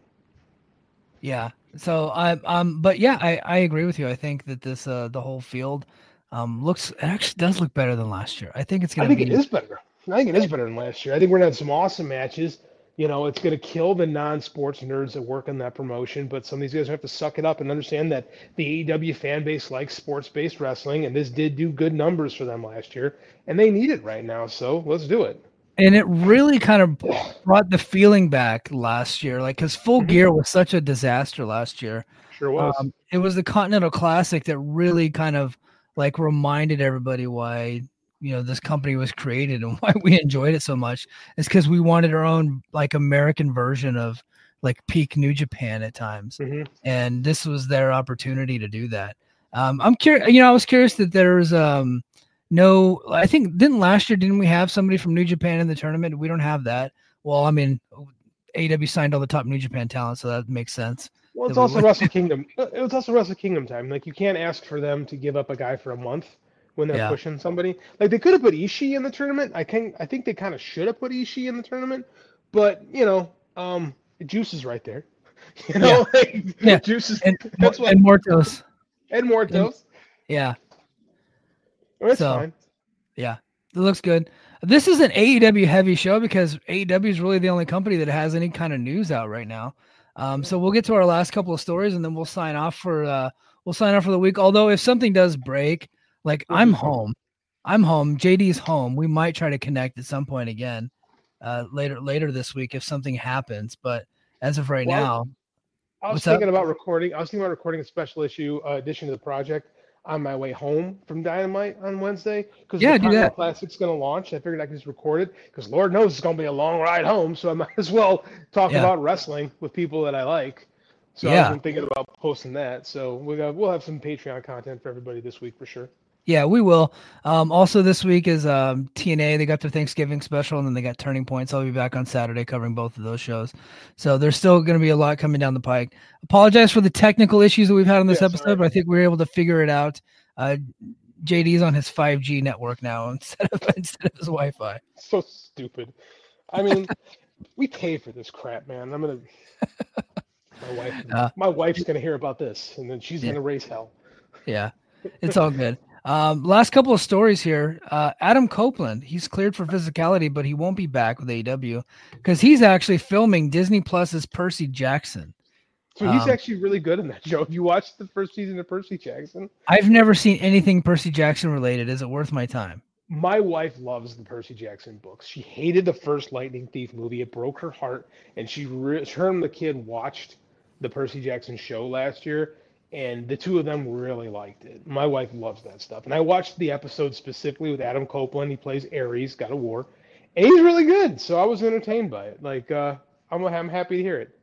Yeah. So I um but yeah, I, I agree with you. I think that this uh the whole field um looks it actually does look better than last year. I think it's I gonna think be it is better. I think it is better than last year. I think we're gonna have some awesome matches. You know, it's gonna kill the non-sports nerds that work in that promotion, but some of these guys have to suck it up and understand that the A E W fan base likes sports-based wrestling, and this did do good numbers for them last year, and they need it right now. So let's do it. and it really kind of brought the feeling back last year, like because Full Gear was such a disaster last year. Sure was. Um, it was the Continental Classic that really kind of like reminded everybody why you know this company was created and why we enjoyed it so much. It's because we wanted our own like American version of like peak New Japan at times, Mhm. and this was their opportunity to do that. Um, I'm curious. You know, I was curious that there's um no. I think didn't last year didn't we have somebody from New Japan in the tournament? We don't have that. Well, I mean, A E W signed all the top New Japan talent, so that makes sense. Well, it's that we also would- Wrestle Kingdom. It was also Wrestle Kingdom time. Like you can't ask for them to give up a guy for a month when they're Yeah. pushing somebody. Like they could have put Ishii in the tournament. I can I think they kind of should have put Ishii in the tournament. But you know, um, Juice is right there. You know, like, Yeah. Juice is And, that's what and Mortos. and Mortos. Yeah. Oh, that's So- fine. Yeah, it looks good. This is an A E W heavy show because A E W is really the only company that has any kind of news out right now. Um, so we'll get to our last couple of stories and then we'll sign off for uh, we'll sign off for the week. Although if something does break, like I'm home, I'm home. J D's home. We might try to connect at some point again uh, later later this week if something happens. But as of right Well, now, I was what's up? thinking about recording. I was thinking about recording a special issue uh, addition to the project. on my way home from Dynamite on Wednesday because Yeah, the do Continental that. Classic's going to launch. I figured I could just record it because Lord knows it's going to be a long ride home, so I might as well talk Yeah. about wrestling with people that I like. So Yeah. I've been thinking about posting that. So we got we'll have some Patreon content for everybody this week for sure. Yeah, we will. Um, also this week is um, T N A. They got their Thanksgiving special, and then they got Turning Point. So I'll be back on Saturday covering both of those shows. So there's still going to be a lot coming down the pike. Apologize for the technical issues that we've had on this Yeah, episode, sorry. but I think we were able to figure it out. Uh, J D's on his five G network now instead of instead of his Wi-Fi. So stupid. I mean, we pay for this crap, man. I'm gonna. My wife. Uh, my wife's gonna hear about this, and then she's Yeah. gonna raise hell. Yeah, it's all good. Um, last couple of stories here. Uh, Adam Copeland, he's cleared for physicality, but he won't be back with A E W because he's actually filming Disney Plus's Percy Jackson. So he's Um, actually really good in that show. If you watched the first season of Percy Jackson, I've never seen anything Percy Jackson related. Is it worth my time? my wife loves the Percy Jackson books. She hated the first Lightning Thief movie. It broke her heart, and she re- her and the kid watched the Percy Jackson show last year, and the two of them really liked it. My wife loves that stuff, and I watched the episode specifically with Adam Copeland. He plays Ares, God of War, and he's really good. So I was entertained by it. Like uh, I'm I'm happy to hear it.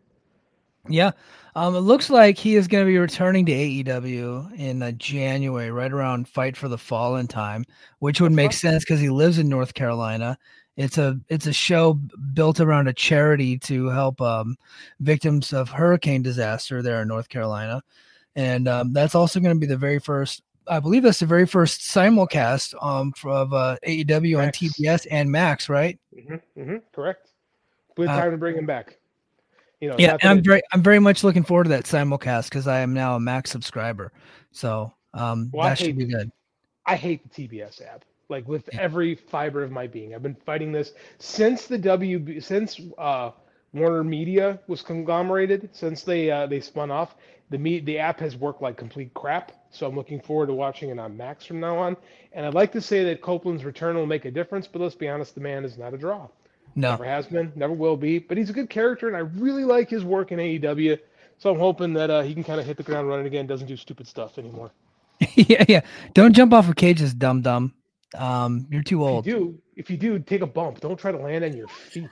Yeah. Um, it looks like he is going to be returning to A E W in uh, January, right around Fight for the Fallen time, which would make sense because he lives in North Carolina. It's a it's a show built around a charity to help um, victims of hurricane disaster there in North Carolina, and um, that's also going to be the very first. I believe that's the very first simulcast um, of uh, A E W on Max. T B S and Max, right? Mm-hmm, mm-hmm, correct. Good Uh, time to bring him back. You know, Yeah, not and that I'm it- very I'm very much looking forward to that simulcast because I am now a Max subscriber. So um, Well, I that should hate- be good. I hate the T B S app. Like with Yeah. every fiber of my being, I've been fighting this since the W B since uh, Warner Media was conglomerated. Since they uh, they spun off, the me the app has worked like complete crap. So I'm looking forward to watching it on Max from now on. And I'd like to say that Copeland's return will make a difference, but let's be honest, the man is not a draw. No, Never has been, never will be. But he's a good character, and I really like his work in A E W. So I'm hoping that uh, he can kind of hit the ground running again, doesn't do stupid stuff anymore. yeah, yeah. Don't jump off of cages, dum dum. Um, you're too If old. you do, if you do, take a bump. Don't try to land on your feet.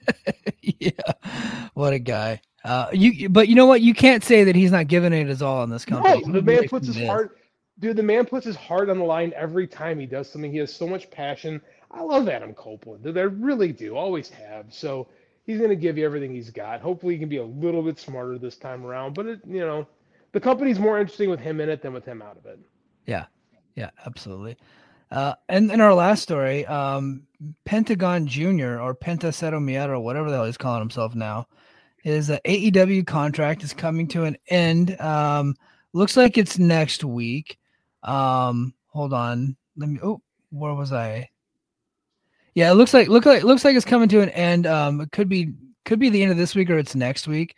Yeah, what a guy. Uh, you but you know what? You can't say that he's not giving it his all in this company. No, the man Really puts his is. heart, dude. The man puts his heart on the line every time he does something. He has so much passion. I love Adam Copeland. I really do. Always have. So he's going to give you everything he's got. Hopefully, he can be a little bit smarter this time around. But it, you know, the company's more interesting with him in it than with him out of it. Yeah, yeah, absolutely. Uh, and in our last story, um, Pentagon Junior or Penta Cero Miedo, or whatever the hell he's calling himself now, his uh, A E W contract is coming to an end. Um, looks like it's next week. Um, hold on, let me. Oh, where was I? Yeah, it looks like look like looks like it's coming to an end. Um, it could be could be the end of this week or it's next week.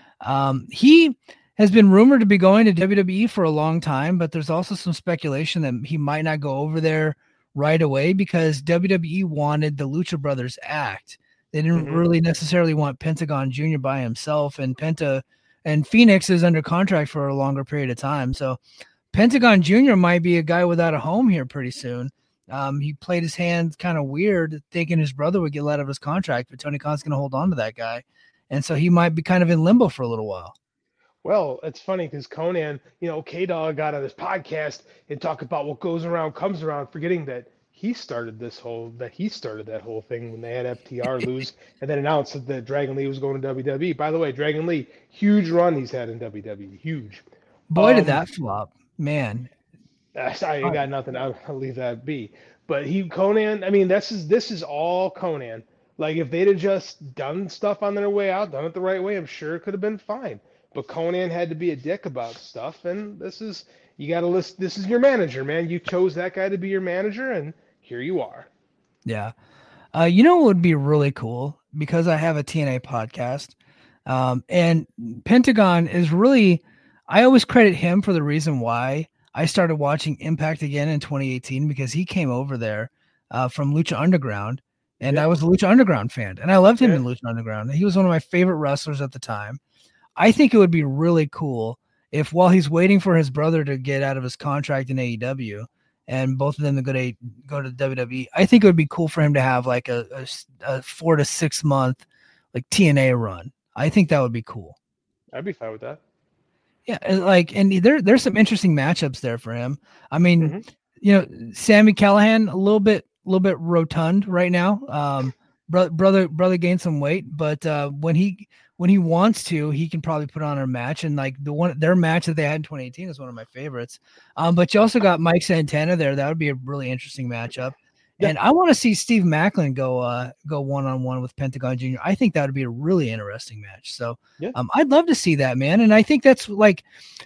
Um, he has been rumored to be going to W W E for a long time, but there's also some speculation that he might not go over there right away because W W E wanted the Lucha Brothers act. They didn't Mhm. really necessarily want Pentagon Junior by himself, and Penta and Phoenix is under contract for a longer period of time. So Pentagon Junior might be a guy without a home here pretty soon. Um, he played his hand kind of weird, thinking his brother would get let out of his contract, but Tony Khan's going to hold on to that guy. And so he might be kind of in limbo for a little while. Well, it's funny because Conan, you know, K-Dog got on this podcast and talked about what goes around comes around, forgetting that he started this whole, that he started that whole thing when they had F T R lose and then announced that Dragon Lee was going to W W E. By the way, Dragon Lee, huge run he's had in W W E, huge. Boy, did Um, that flop, man. Uh, sorry, I got nothing. I'll, I'll leave that be. But he, Conan, I mean, this is this is all Conan. Like if they'd have just done stuff on their way out, done it the right way, I'm sure it could have been fine. But Conan had to be a dick about stuff, and this is you got to list. This is your manager, man. You chose that guy to be your manager, and here you are. Yeah. Uh, you know what would be really cool? Because I have a T N A podcast, um, and Pentagon is really, I always credit him for the reason why I started watching Impact again in twenty eighteen because he came over there uh, from Lucha Underground, and Yeah. I was a Lucha Underground fan, and I loved him Yeah. in Lucha Underground. He was one of my favorite wrestlers at the time. I think it would be really cool if while he's waiting for his brother to get out of his contract in A E W and both of them to go to go to W W E, I think it would be cool for him to have like a, a, a four to six month like T N A run. I think that would be cool. I'd be fine with that. Yeah, like, and there there's some interesting matchups there for him. I mean, Mm-hmm. you know, Sammy Callahan a little bit a little bit rotund right now. Um, bro- brother brother gained some weight, but uh, when he when he wants to, he can probably put on a match. And like the one their match that they had in twenty eighteen is one of my favorites. Um, but you also got Mike Santana there. That would be a really interesting matchup. Yeah. And I want to see Steve Macklin go uh, go one on one with Pentagon Junior I think that would be a really interesting match. So Yeah. um, I'd love to see that, man. And I think that's like,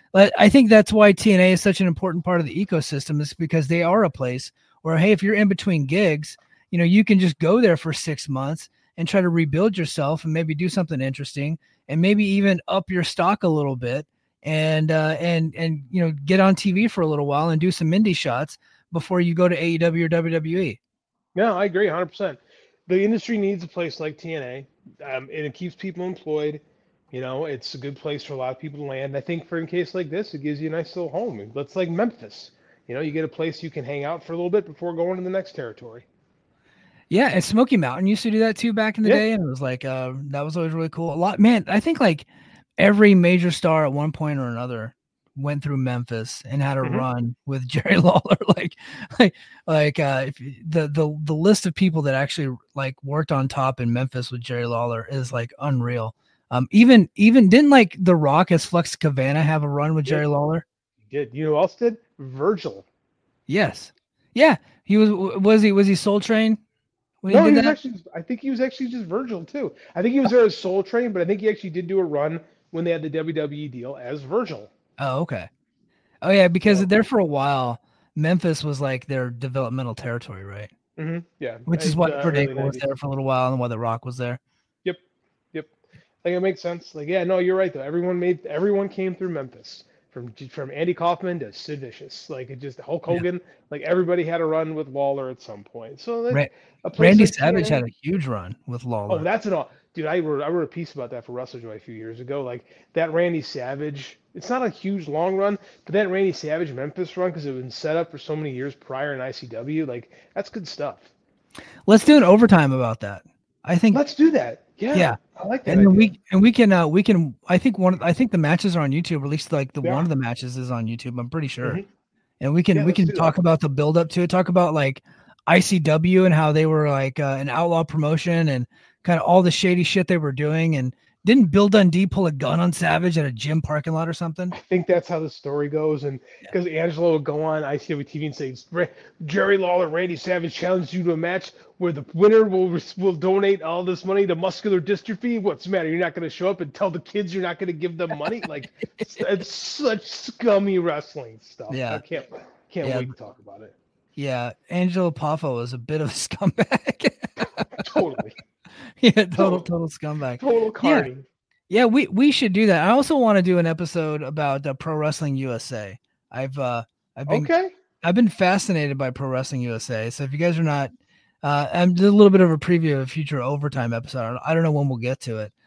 I think that's why T N A is such an important part of the ecosystem, is because they are a place where, hey, if you're in between gigs, you know, you can just go there for six months and try to rebuild yourself and maybe do something interesting and maybe even up your stock a little bit and uh, and and you know, get on T V for a little while and do some indie shots before you go to A E W or W W E. No, I agree one hundred percent. The industry needs a place like T N A, um, and it keeps people employed. You know, it's a good place for a lot of people to land. I think for a case like this, it gives you a nice little home. That's like Memphis. You know, you get a place you can hang out for a little bit before going to the next territory. Yeah, and Smoky Mountain used to do that too back in the Yeah. day, and it was like uh, that was always really cool. A lot, man. I think like every major star at one point or another went through Memphis and had a Mhm. run with Jerry Lawler. like, like, like uh, if you- the the the list of people that actually like worked on top in Memphis with Jerry Lawler is like unreal. Um, even even didn't like The Rock as Flex Cavana have a run with Yeah. Jerry Lawler? Good. You know who else did? Virgil. Yes. Yeah, he was. Was he was he Soul Train when No, he he did was that? actually. I think he was actually just Virgil too. I think he was there as Soul Train, but I think he actually did do a run when they had the W W E deal as Virgil. Oh, okay. Oh, yeah, because there for a while, Memphis was like their developmental territory, right? Mm-hmm. Yeah. Which is I- why uh, Kurt early Angle was nineties. there for a little while and why The Rock was there. Yep. Yep. Like it makes sense. Like, yeah, no, you're right though. Everyone made everyone came through Memphis. From from Andy Kaufman to Sid Vicious. Like it just Hulk Hogan, like everybody had a run with Lawler at some point. So like, Ra- a place Randy like Savage T N A had a huge run with Lawler. Oh, that's an all dude, I wrote I wrote a piece about that for WrestleJoy a few years ago. Like that Randy Savage, it's not a huge long run, but that Randy Savage Memphis run, because it was set up for so many years prior in I C W, like that's good stuff. Let's do an overtime about that. I think Let's do that. Yeah. Yeah. I like that. and then idea. we and we can uh we can I think one I think the matches are on YouTube, or at least like the They one are. of the matches is on YouTube. I'm pretty sure. Mhm. And we can Yeah, we let's can do talk that. about the build up to it, talk about like I C W and how they were like uh, an outlaw promotion and kind of all the shady shit they were doing. And didn't Bill Dundee pull a gun on Savage at a gym parking lot or something? I think that's how the story goes, and because Angelo would go on I C W T V and say, "Ra- Jerry Lawler, Randy Savage challenged you to a match where the winner will res- will donate all this money to muscular dystrophy. What's the matter? You're not going to show up and tell the kids you're not going to give them money? Like, it's, it's such scummy wrestling stuff. Yeah. I can't can't Yeah. wait to talk about it. Yeah, Angelo Poffo was a bit of a scumbag. Totally, yeah, total Total. total scumbag. total carny. Yeah, we we should do that. I also want to do an episode about uh, Pro Wrestling U S A. I've uh I've been Okay, I've been fascinated by Pro Wrestling U S A. So if you guys are not, uh, I'm just a little bit of a preview of a future overtime episode. I don't- I don't know when we'll get to it,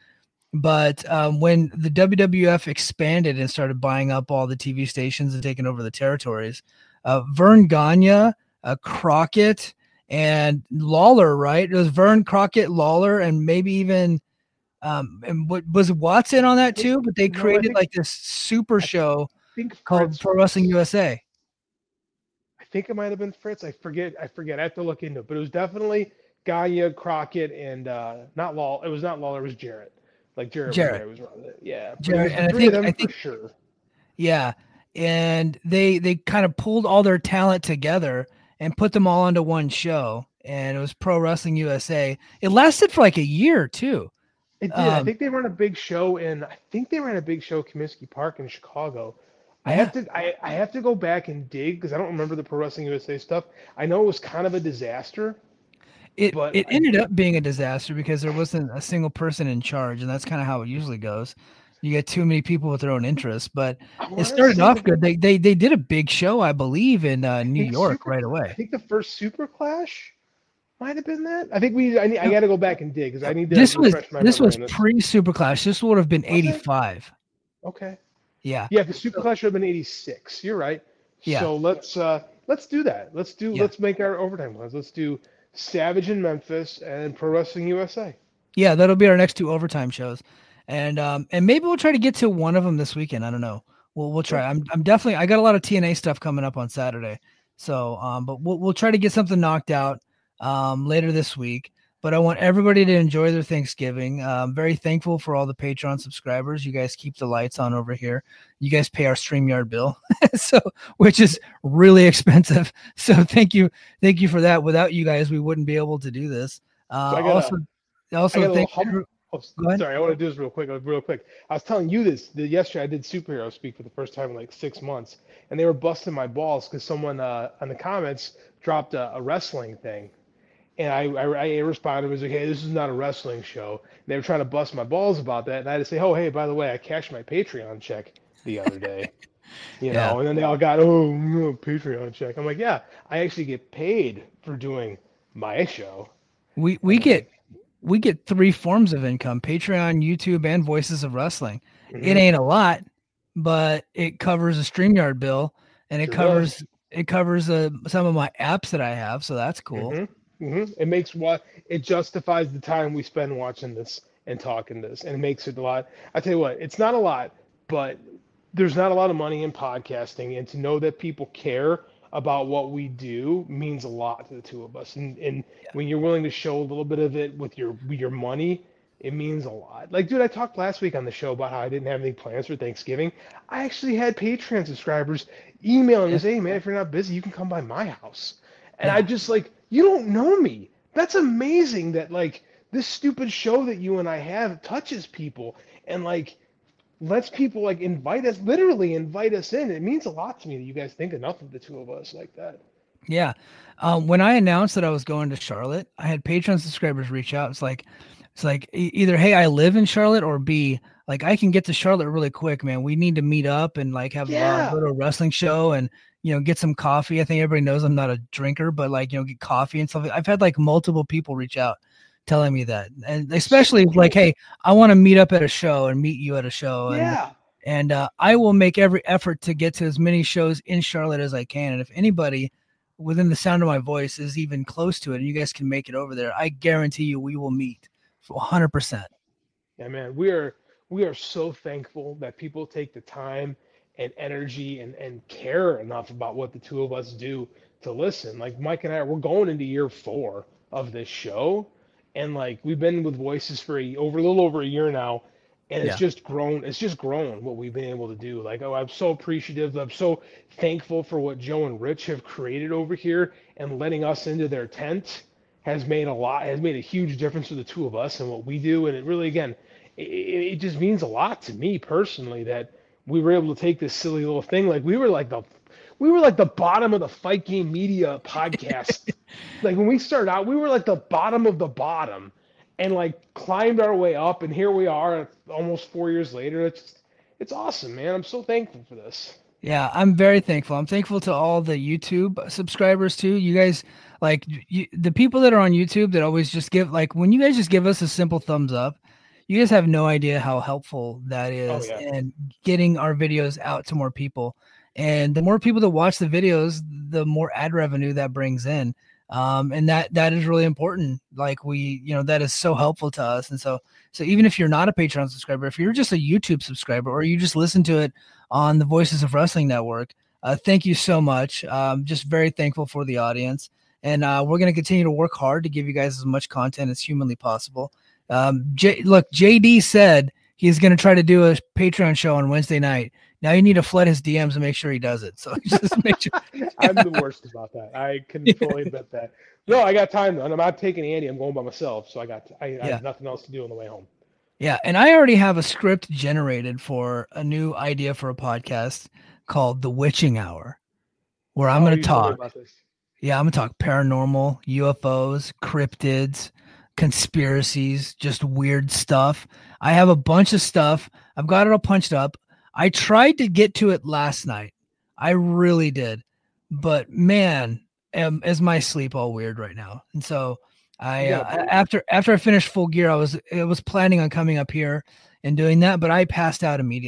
but um, when the W W F expanded and started buying up all the T V stations and taking over the territories, uh, Vern Gagne, uh, Crockett, and Lawler, right? It was Vern, Crockett, Lawler, and maybe even um, and what was Watson on that too? But they No, I created think- like this super show I think called Fritz Pro Wrestling was- U S A. I think it might have been Fritz. I forget. I forget. I have to look into it. But it was definitely Gagne, Crockett, and uh, not Law. It was not Lawler. It was Jarrett. Like Jarrett. Jarrett. Was, there, was it. Yeah. But Jarrett, it was and I the three think- of them I for think- sure. Yeah. And they they kind of pulled all their talent together and put them all onto one show. And it was Pro Wrestling U S A. It lasted for like a year too. It did. I Um, think they ran a big show in. I think they ran a big show, Comiskey Park in Chicago. I Yeah. have to. I, I have to go back and dig because I don't remember the Pro Wrestling U S A stuff. I know it was kind of a disaster. It But it I ended think- up being a disaster because there wasn't a single person in charge, and that's kind of how it usually goes. You get too many people with their own interests, but I it wanna started say off that- good. They they they did a big show, I believe, in uh, I New think York Super- right I away. think the first Super Clash might have been that. I think we. I, need, I got to go back and dig because I need to. This was refresh my this memory was on this. pre Super Clash. This would have been Was it? eighty-five. Okay. Yeah. Yeah, the super clash should have been eighty-six. You're right. Yeah. So let's uh let's do that. Let's do Yeah. let's make our overtime plans. Let's do Savage in Memphis and Pro Wrestling U S A. Yeah, that'll be our next two overtime shows. And um and maybe we'll try to get to one of them this weekend. I don't know. We'll we'll try. I'm I'm definitely I got a lot of T N A stuff coming up on Saturday. So um but we'll we'll try to get something knocked out um later this week. But I want everybody to enjoy their Thanksgiving. Uh, I'm very thankful for all the Patreon subscribers. You guys keep the lights on over here. You guys pay our StreamYard bill, so which is really expensive. So thank you, thank you for that. Without you guys, we wouldn't be able to do this. Uh, So I gotta- also, also I got a thank little hum- oh, Go ahead. sorry, I want to do this real quick. Real quick. I was telling you this the, yesterday. I did superhero speak for the first time in like six months, and they were busting my balls because someone uh, in the comments dropped a, a wrestling thing, and I, I I responded was like, hey, this is not a wrestling show. And they were trying to bust my balls about that, and I had to say, oh, hey, by the way, I cashed my Patreon check the other day. You Yeah. know, and then they all got, oh, no, Patreon check. I'm like, yeah, I actually get paid for doing my show. we we get we get three forms of income: Patreon, YouTube, and Voices of Wrestling. Mm-hmm. It ain't a lot, but it covers a StreamYard bill, and it Sure covers does. it covers uh, some of my apps that I have. So that's cool. Mhm. hmm It makes what it justifies the time we spend watching this and talking this, and it makes it a lot. I tell you what, it's not a lot, but there's not a lot of money in podcasting, and to know that people care about what we do means a lot to the two of us. And and when you're willing to show a little bit of it with your with your money, it means a lot. Like, dude, I talked last week on the show about how I didn't have any plans for Thanksgiving. I actually had Patreon subscribers emailing me, say, hey man, if you're not busy, you can come by my house. And I just like, you don't know me. That's amazing that like this stupid show that you and I have touches people and like lets people like invite us, literally invite us in. It means a lot to me that you guys think enough of the two of us like that. Yeah. Um, when I announced that I was going to Charlotte, I had Patreon subscribers reach out. It's like, it's like e- either, hey, I live in Charlotte, or B, like I can get to Charlotte really quick, man. We need to meet up and like have Yeah. a little wrestling show and, you know, get some coffee. I think everybody knows I'm not a drinker, but like, you know, get coffee and stuff. I've had like multiple people reach out telling me that. And especially like, hey, I want to meet up at a show and meet you at a show. And, Yeah. And uh, I will make every effort to get to as many shows in Charlotte as I can. And if anybody within the sound of my voice is even close to it and you guys can make it over there, I guarantee you we will meet for one hundred percent. Yeah, man, we are we are so thankful that people take the time and energy and, and care enough about what the two of us do to listen. Like Mike and I, we're going into year four of this show. And like we've been with Voices for a, over a little over a year now, and it's Yeah. just grown. It's just grown what we've been able to do. Like, oh, I'm so appreciative. I'm so thankful for what Joe and Rich have created over here, and letting us into their tent has made a lot. Has made a huge difference for the two of us and what we do. And it really, again, it, it just means a lot to me personally that we were able to take this silly little thing. Like we were like the we were like the bottom of the Fight Game Media podcast. Like when we started out, we were like the bottom of the bottom, and like climbed our way up, and here we are, almost four years later. It's it's awesome, man. I'm so thankful for this. Yeah, I'm very thankful. I'm thankful to all the YouTube subscribers too. You guys, like you, the people that are on YouTube that always just give, like when you guys just give us a simple thumbs up, you guys have no idea how helpful that is yeah. in getting our videos out to more people. And the more people that watch the videos, the more ad revenue that brings in. Um, and that, that is really important. Like we, you know, that is so helpful to us. And so, so even if you're not a Patreon subscriber, if you're just a YouTube subscriber, or you just listen to it on the Voices of Wrestling Network, uh, thank you so much. Um, just very thankful for the audience. And uh, we're going to continue to work hard to give you guys as much content as humanly possible. Um, J- look, J D said he's going to try to do a Patreon show on Wednesday night. Now you need to flood his D Ms and make sure he does it. So just make sure. I'm the worst about that. I can fully admit that. No, I got time though, and I'm not taking Andy. I'm going by myself, so I got I, I Yeah. have nothing else to do on the way home. Yeah, and I already have a script generated for a new idea for a podcast called The Witching Hour, where I'm Oh, going you to told me talk. about this. Yeah, I'm going to talk paranormal, U F Os, cryptids, conspiracies, just weird stuff. I have a bunch of stuff. I've got it all punched up. I tried to get to it last night. I really did. But man, am, is my sleep all weird right now. And so I You uh, gotta breathe. after after I finished Full Gear, I was I was planning on coming up here and doing that, but I passed out immediately.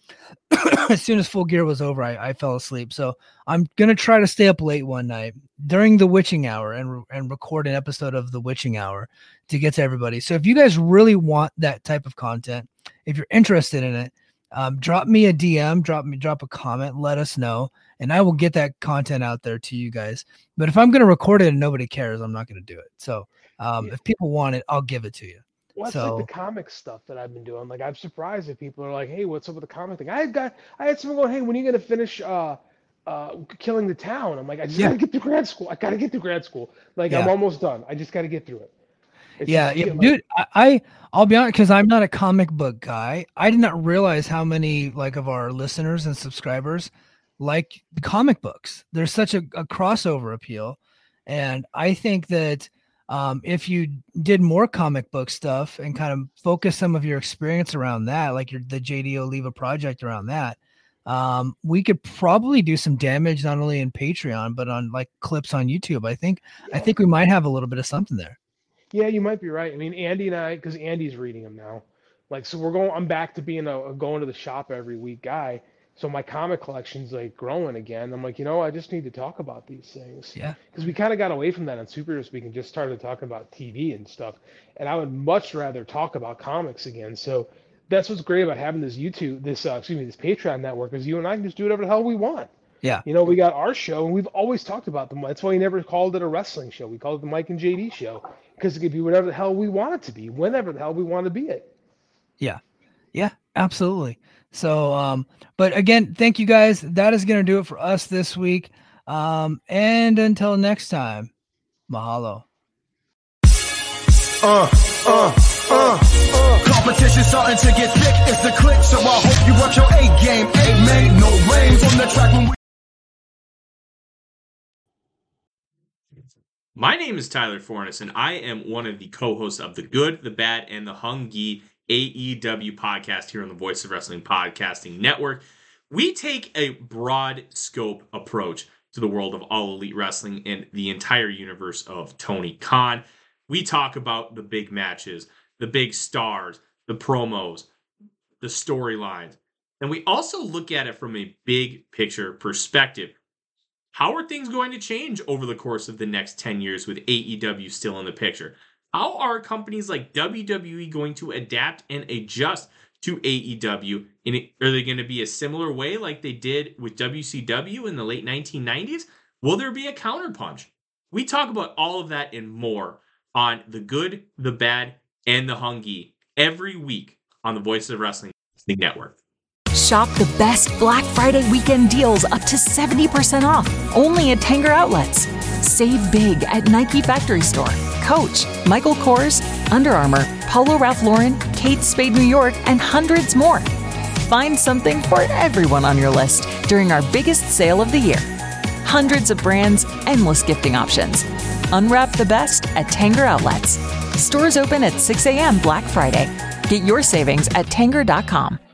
as soon as Full Gear was over, I, I fell asleep. So I'm gonna try to stay up late one night during the witching hour and and record an episode of the witching hour to get to everybody. So if you guys really want that type of content, if you're interested in it, um, drop me a D M, drop me drop a comment, let us know, and I will get that content out there to you guys. But if I'm gonna record it and nobody cares, I'm not gonna do it. So um, yeah. if people want it, I'll give it to you. Well, that's so, like the comic stuff that I've been doing. Like, I'm surprised if people are like, "Hey, what's up with the comic thing?" I had got, I had someone going, "Hey, when are you gonna finish uh, uh, Killing the Town?" I'm like, "I just yeah. gotta get through grad school. I gotta get through grad school. Like, yeah. I'm almost done. I just gotta get through it." It's yeah, just, yeah like, dude. I, I I'll be honest, because I'm not a comic book guy. I did not realize how many like of our listeners and subscribers like comic books. There's such a, a crossover appeal, and I think that. Um, if you did more comic book stuff and kind of focus some of your experience around that, like your the J D Oliva project around that, um, we could probably do some damage not only in Patreon but on like clips on YouTube. I think yeah. I think we might have a little bit of something there. Yeah, you might be right. I mean, Andy and I, because Andy's reading them now, like so we're going. I'm back to being a, a going to the shop every week guy. So my comic collection's like growing again. I'm like, you know, I just need to talk about these things. Yeah. Because we kind of got away from that on Superhero Speak and just started talking about T V and stuff. And I would much rather talk about comics again. So that's what's great about having this YouTube, this uh, excuse me, this Patreon network, is you and I can just do whatever the hell we want. Yeah. You know, we got our show, and we've always talked about them. That's why we never called it a wrestling show. We called it the Mike and J D show because it could be whatever the hell we want it to be, whenever the hell we want to be it. Yeah. Yeah, absolutely. So, um, but again, thank you guys. That is going to do it for us this week. Um, and until next time, mahalo. Uh, uh, uh, uh. Competition starting to get thick. It's the click, so I hope you watch your A game. Ain't made no rain from the track when we. My name is Tyler Fornes, and I am one of the co-hosts of the Good, the Bad, and the Hung-Gi A E W podcast here on the Voice of Wrestling Podcasting Network. We take a broad scope approach to the world of All Elite Wrestling and the entire universe of Tony Khan. We talk about the big matches, the big stars, the promos, the storylines, and we also look at it from a big picture perspective. How are things going to change over the course of the next ten years with A E W still in the picture? How are companies like W W E going to adapt and adjust to A E W? And are they going to be a similar way like they did with W C W in the late nineteen nineties? Will there be a counterpunch? We talk about all of that and more on The Good, the Bad, and the Hung-Gi every week on the Voice of Wrestling Network. Shop the best Black Friday weekend deals up to seventy percent off, only at Tanger Outlets. Save big at Nike Factory Store, Coach, Michael Kors, Under Armour, Polo Ralph Lauren, Kate Spade New York, and hundreds more. Find something for everyone on your list during our biggest sale of the year. Hundreds of brands, endless gifting options. Unwrap the best at Tanger Outlets. Stores open at six a.m. Black Friday. Get your savings at Tanger dot com.